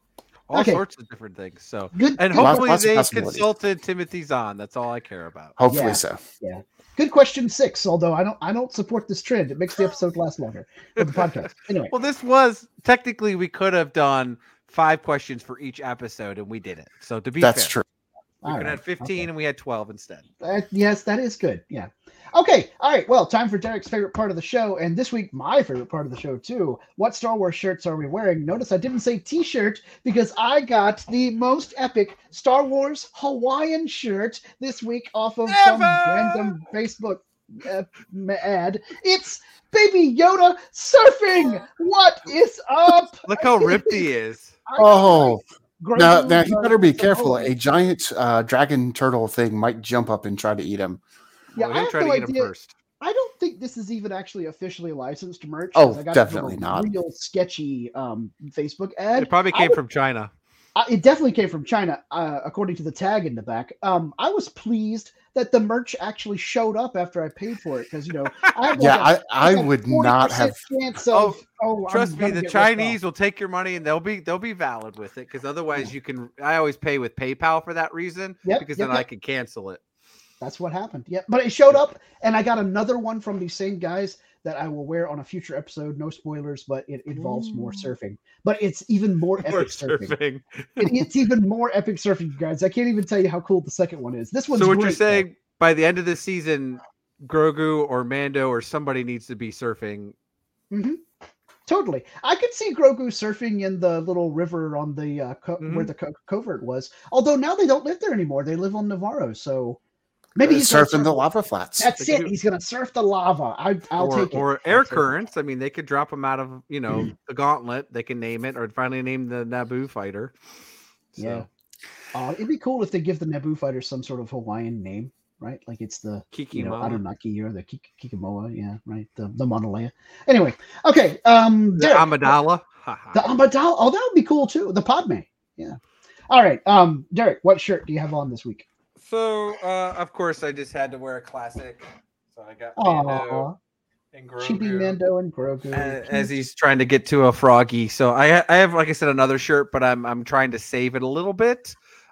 All okay. sorts of different things. So, Good. and Good. hopefully lots, they lots consulted Timothy Zahn. That's all I care about. Hopefully yeah. so. Yeah. Good question six. Although I don't, I don't support this trend. It makes the episode last longer for the podcast. Anyway. Well, this was technically we could have done five questions for each episode, and we didn't. So to be that's fair, true. we could have had fifteen, okay. and we had twelve instead. Uh, yes, that is good. Yeah. Okay. All right. Well, time for Derek's favorite part of the show. And this week, my favorite part of the show, too. What Star Wars shirts are we wearing? Notice I didn't say t-shirt because I got the most epic Star Wars Hawaiian shirt this week off of Ever! some random Facebook uh, ad. It's Baby Yoda surfing. What is up? Look how ripped he is. Oh. Now, now he better be careful. A giant uh, dragon turtle thing might jump up and try to eat him. Yeah, well, I have try no to get idea. him first. I don't think this is even actually officially licensed merch. Oh, I got definitely a not. Real sketchy um, Facebook ad. It probably came would, from China. Uh, it definitely came from China, uh, according to the tag in the back. Um, I was pleased that the merch actually showed up after I paid for it because you know. I had yeah, like I, I would not have. Chance of, oh, oh, trust me, the Chinese will take your money and they'll be they'll be valid with it because otherwise yeah. you can. I always pay with PayPal for that reason yep, because yep, then yep. I can cancel it. That's what happened. Yeah, but it showed up, and I got another one from these same guys that I will wear on a future episode. No spoilers, but it involves Ooh. more surfing. But it's even more, more epic surfing. surfing. it, it's even more epic surfing, guys. I can't even tell you how cool the second one is. This one's so what great, you're saying though. By the end of the season, Grogu or Mando or somebody needs to be surfing. Mm-hmm. Totally. I could see Grogu surfing in the little river on the uh, co- mm-hmm. where the co- covert was. Although now they don't live there anymore. They live on Navarro, so. Maybe he's surfing surf. the lava flats. That's it. He's going to surf the lava. I, I'll or, take it. Or air currents. I mean, they could drop him out of, you know, the gauntlet. They can name it or finally name the Naboo fighter. So. Yeah. Uh, it'd be cool if they give the Naboo fighter some sort of Hawaiian name, right? Like it's the Kikimoa. You know, Anunnaki or the Kik- Kikimoa. Yeah, right. The, the Mauna Lea. Anyway, okay. Um, the Derek, Amidala. the Amidala. Oh, that would be cool too. The Padme. Yeah. All right. Um, Derek, what shirt do you have on this week? So, uh, of course, I just had to wear a classic. So I got Mando and Grogu. Chibi Mando and Grogu. As, as he's trying to get to a froggy. So I, I have, like I said, another shirt, but I'm I'm trying to save it a little bit.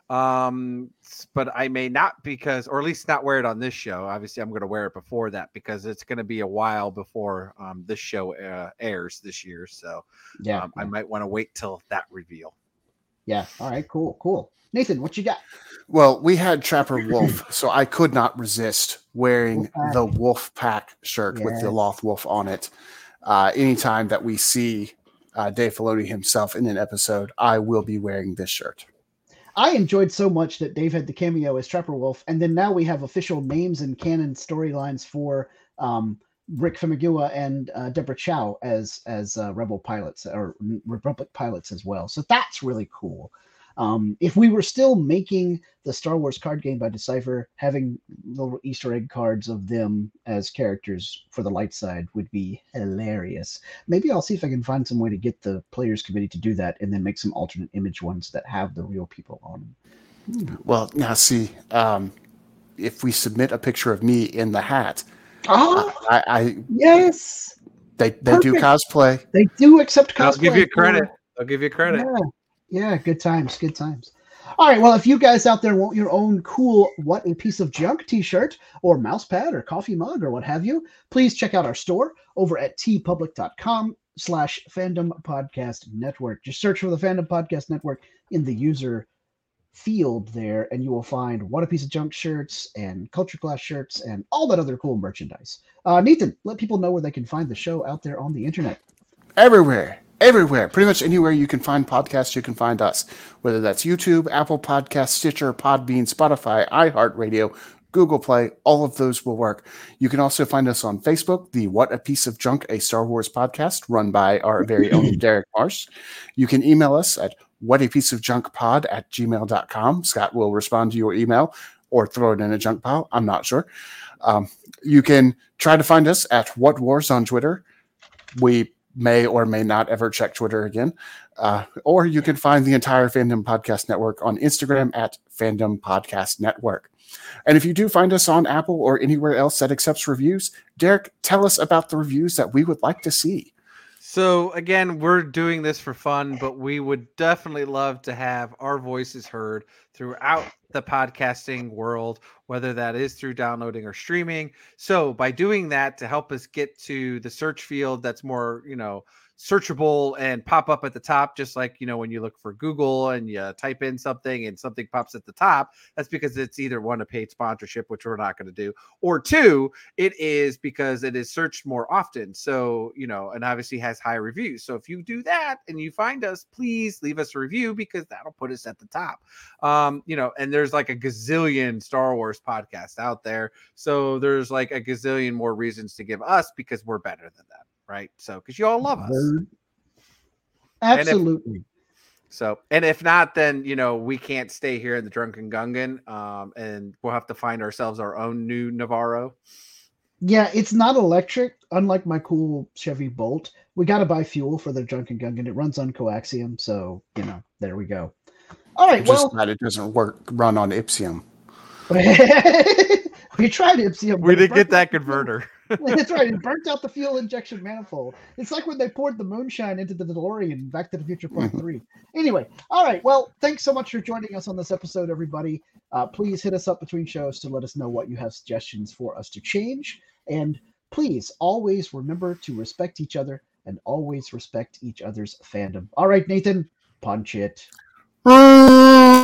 Um, but I may not because, or at least not wear it on this show. Obviously, I'm going to wear it before that because it's going to be a while before um, this show uh, airs this year. So yeah, um, I might want to wait till that reveal. Yeah. All right. Cool. Cool. Nathan, what you got? Well, we had Trapper Wolf, so I could not resist wearing Wolf the Wolf Pack shirt yes. with the Loth Wolf on it. Uh, anytime that we see uh, Dave Filoni himself in an episode, I will be wearing this shirt. I enjoyed so much that Dave had the cameo as Trapper Wolf, and then now we have official names and canon storylines for um, Rick Famigua and uh, Deborah Chow as as uh, Rebel pilots or Republic pilots as well. So that's really cool. Um, if we were still making the Star Wars card game by Decipher, having little Easter egg cards of them as characters for the light side would be hilarious. Maybe I'll see if I can find some way to get the Players Committee to do that and then make some alternate image ones that have the real people on them. Well, now see, um, if we submit a picture of me in the hat, oh, I, I yes, they they Perfect. do cosplay. They do accept cosplay. I'll give you credit. I'll give you credit. Yeah. Yeah, good times, good times. All right, well, if you guys out there want your own cool What a Piece of Junk t-shirt or mouse pad or coffee mug or what have you, please check out our store over at tpublic.com slash fandom podcast network. Just search for the Fandom Podcast Network in the user field there, and you will find What a Piece of Junk shirts and Culture Class shirts and all that other cool merchandise. Uh, Nathan, let people know where they can find the show out there on the internet. Everywhere. Everywhere, pretty much anywhere you can find podcasts, you can find us. Whether that's YouTube, Apple Podcasts, Stitcher, Podbean, Spotify, iHeartRadio, Google Play, all of those will work. You can also find us on Facebook, the What a Piece of Junk, a Star Wars podcast run by our very own Derek Marsh. You can email us at whatapieceofjunkpod at gmail dot com. Scott will respond to your email or throw it in a junk pile. I'm not sure. Um, you can try to find us at What Wars on Twitter. We may or may not ever check Twitter again. Uh, or you can find the entire Fandom Podcast Network on Instagram at Fandom Podcast Network. And if you do find us on Apple or anywhere else that accepts reviews, Derek, tell us about the reviews that we would like to see. So again, we're doing this for fun, but we would definitely love to have our voices heard throughout the podcasting world, whether that is through downloading or streaming. So by doing that, to help us get to the search field that's more, you know, searchable and pop up at the top, just like, you know, when you look for Google and you type in something and something pops at the top, that's because it's either one, a paid sponsorship, which we're not going to do, or two, it is because it is searched more often. So, you know, and obviously has high reviews. So if you do that and you find us, please leave us a review because that'll put us at the top. Um, you know, and there's like a gazillion Star Wars podcasts out there. So there's like a gazillion more reasons to give us because we're better than them. Right. So, because you all love us. Absolutely. And if, so, and if not, then, you know, we can't stay here in the Drunken Gungan um, and we'll have to find ourselves our own new Navarro. Yeah, it's not electric, unlike my cool Chevy Bolt. We got to buy fuel for the Drunken Gungan. It runs on coaxium. So, you know, there we go. All right. Just well, that it doesn't work, run on Ipsium. We tried Ipsium. We didn't get that converter. That's right. It burnt out the fuel injection manifold. It's like when they poured the moonshine into the DeLorean in Back to the Future Part three. Anyway, all right. Well, thanks so much for joining us on this episode, everybody. Uh, please hit us up between shows to let us know what you have suggestions for us to change. And please always remember to respect each other and always respect each other's fandom. All right, Nathan, punch it.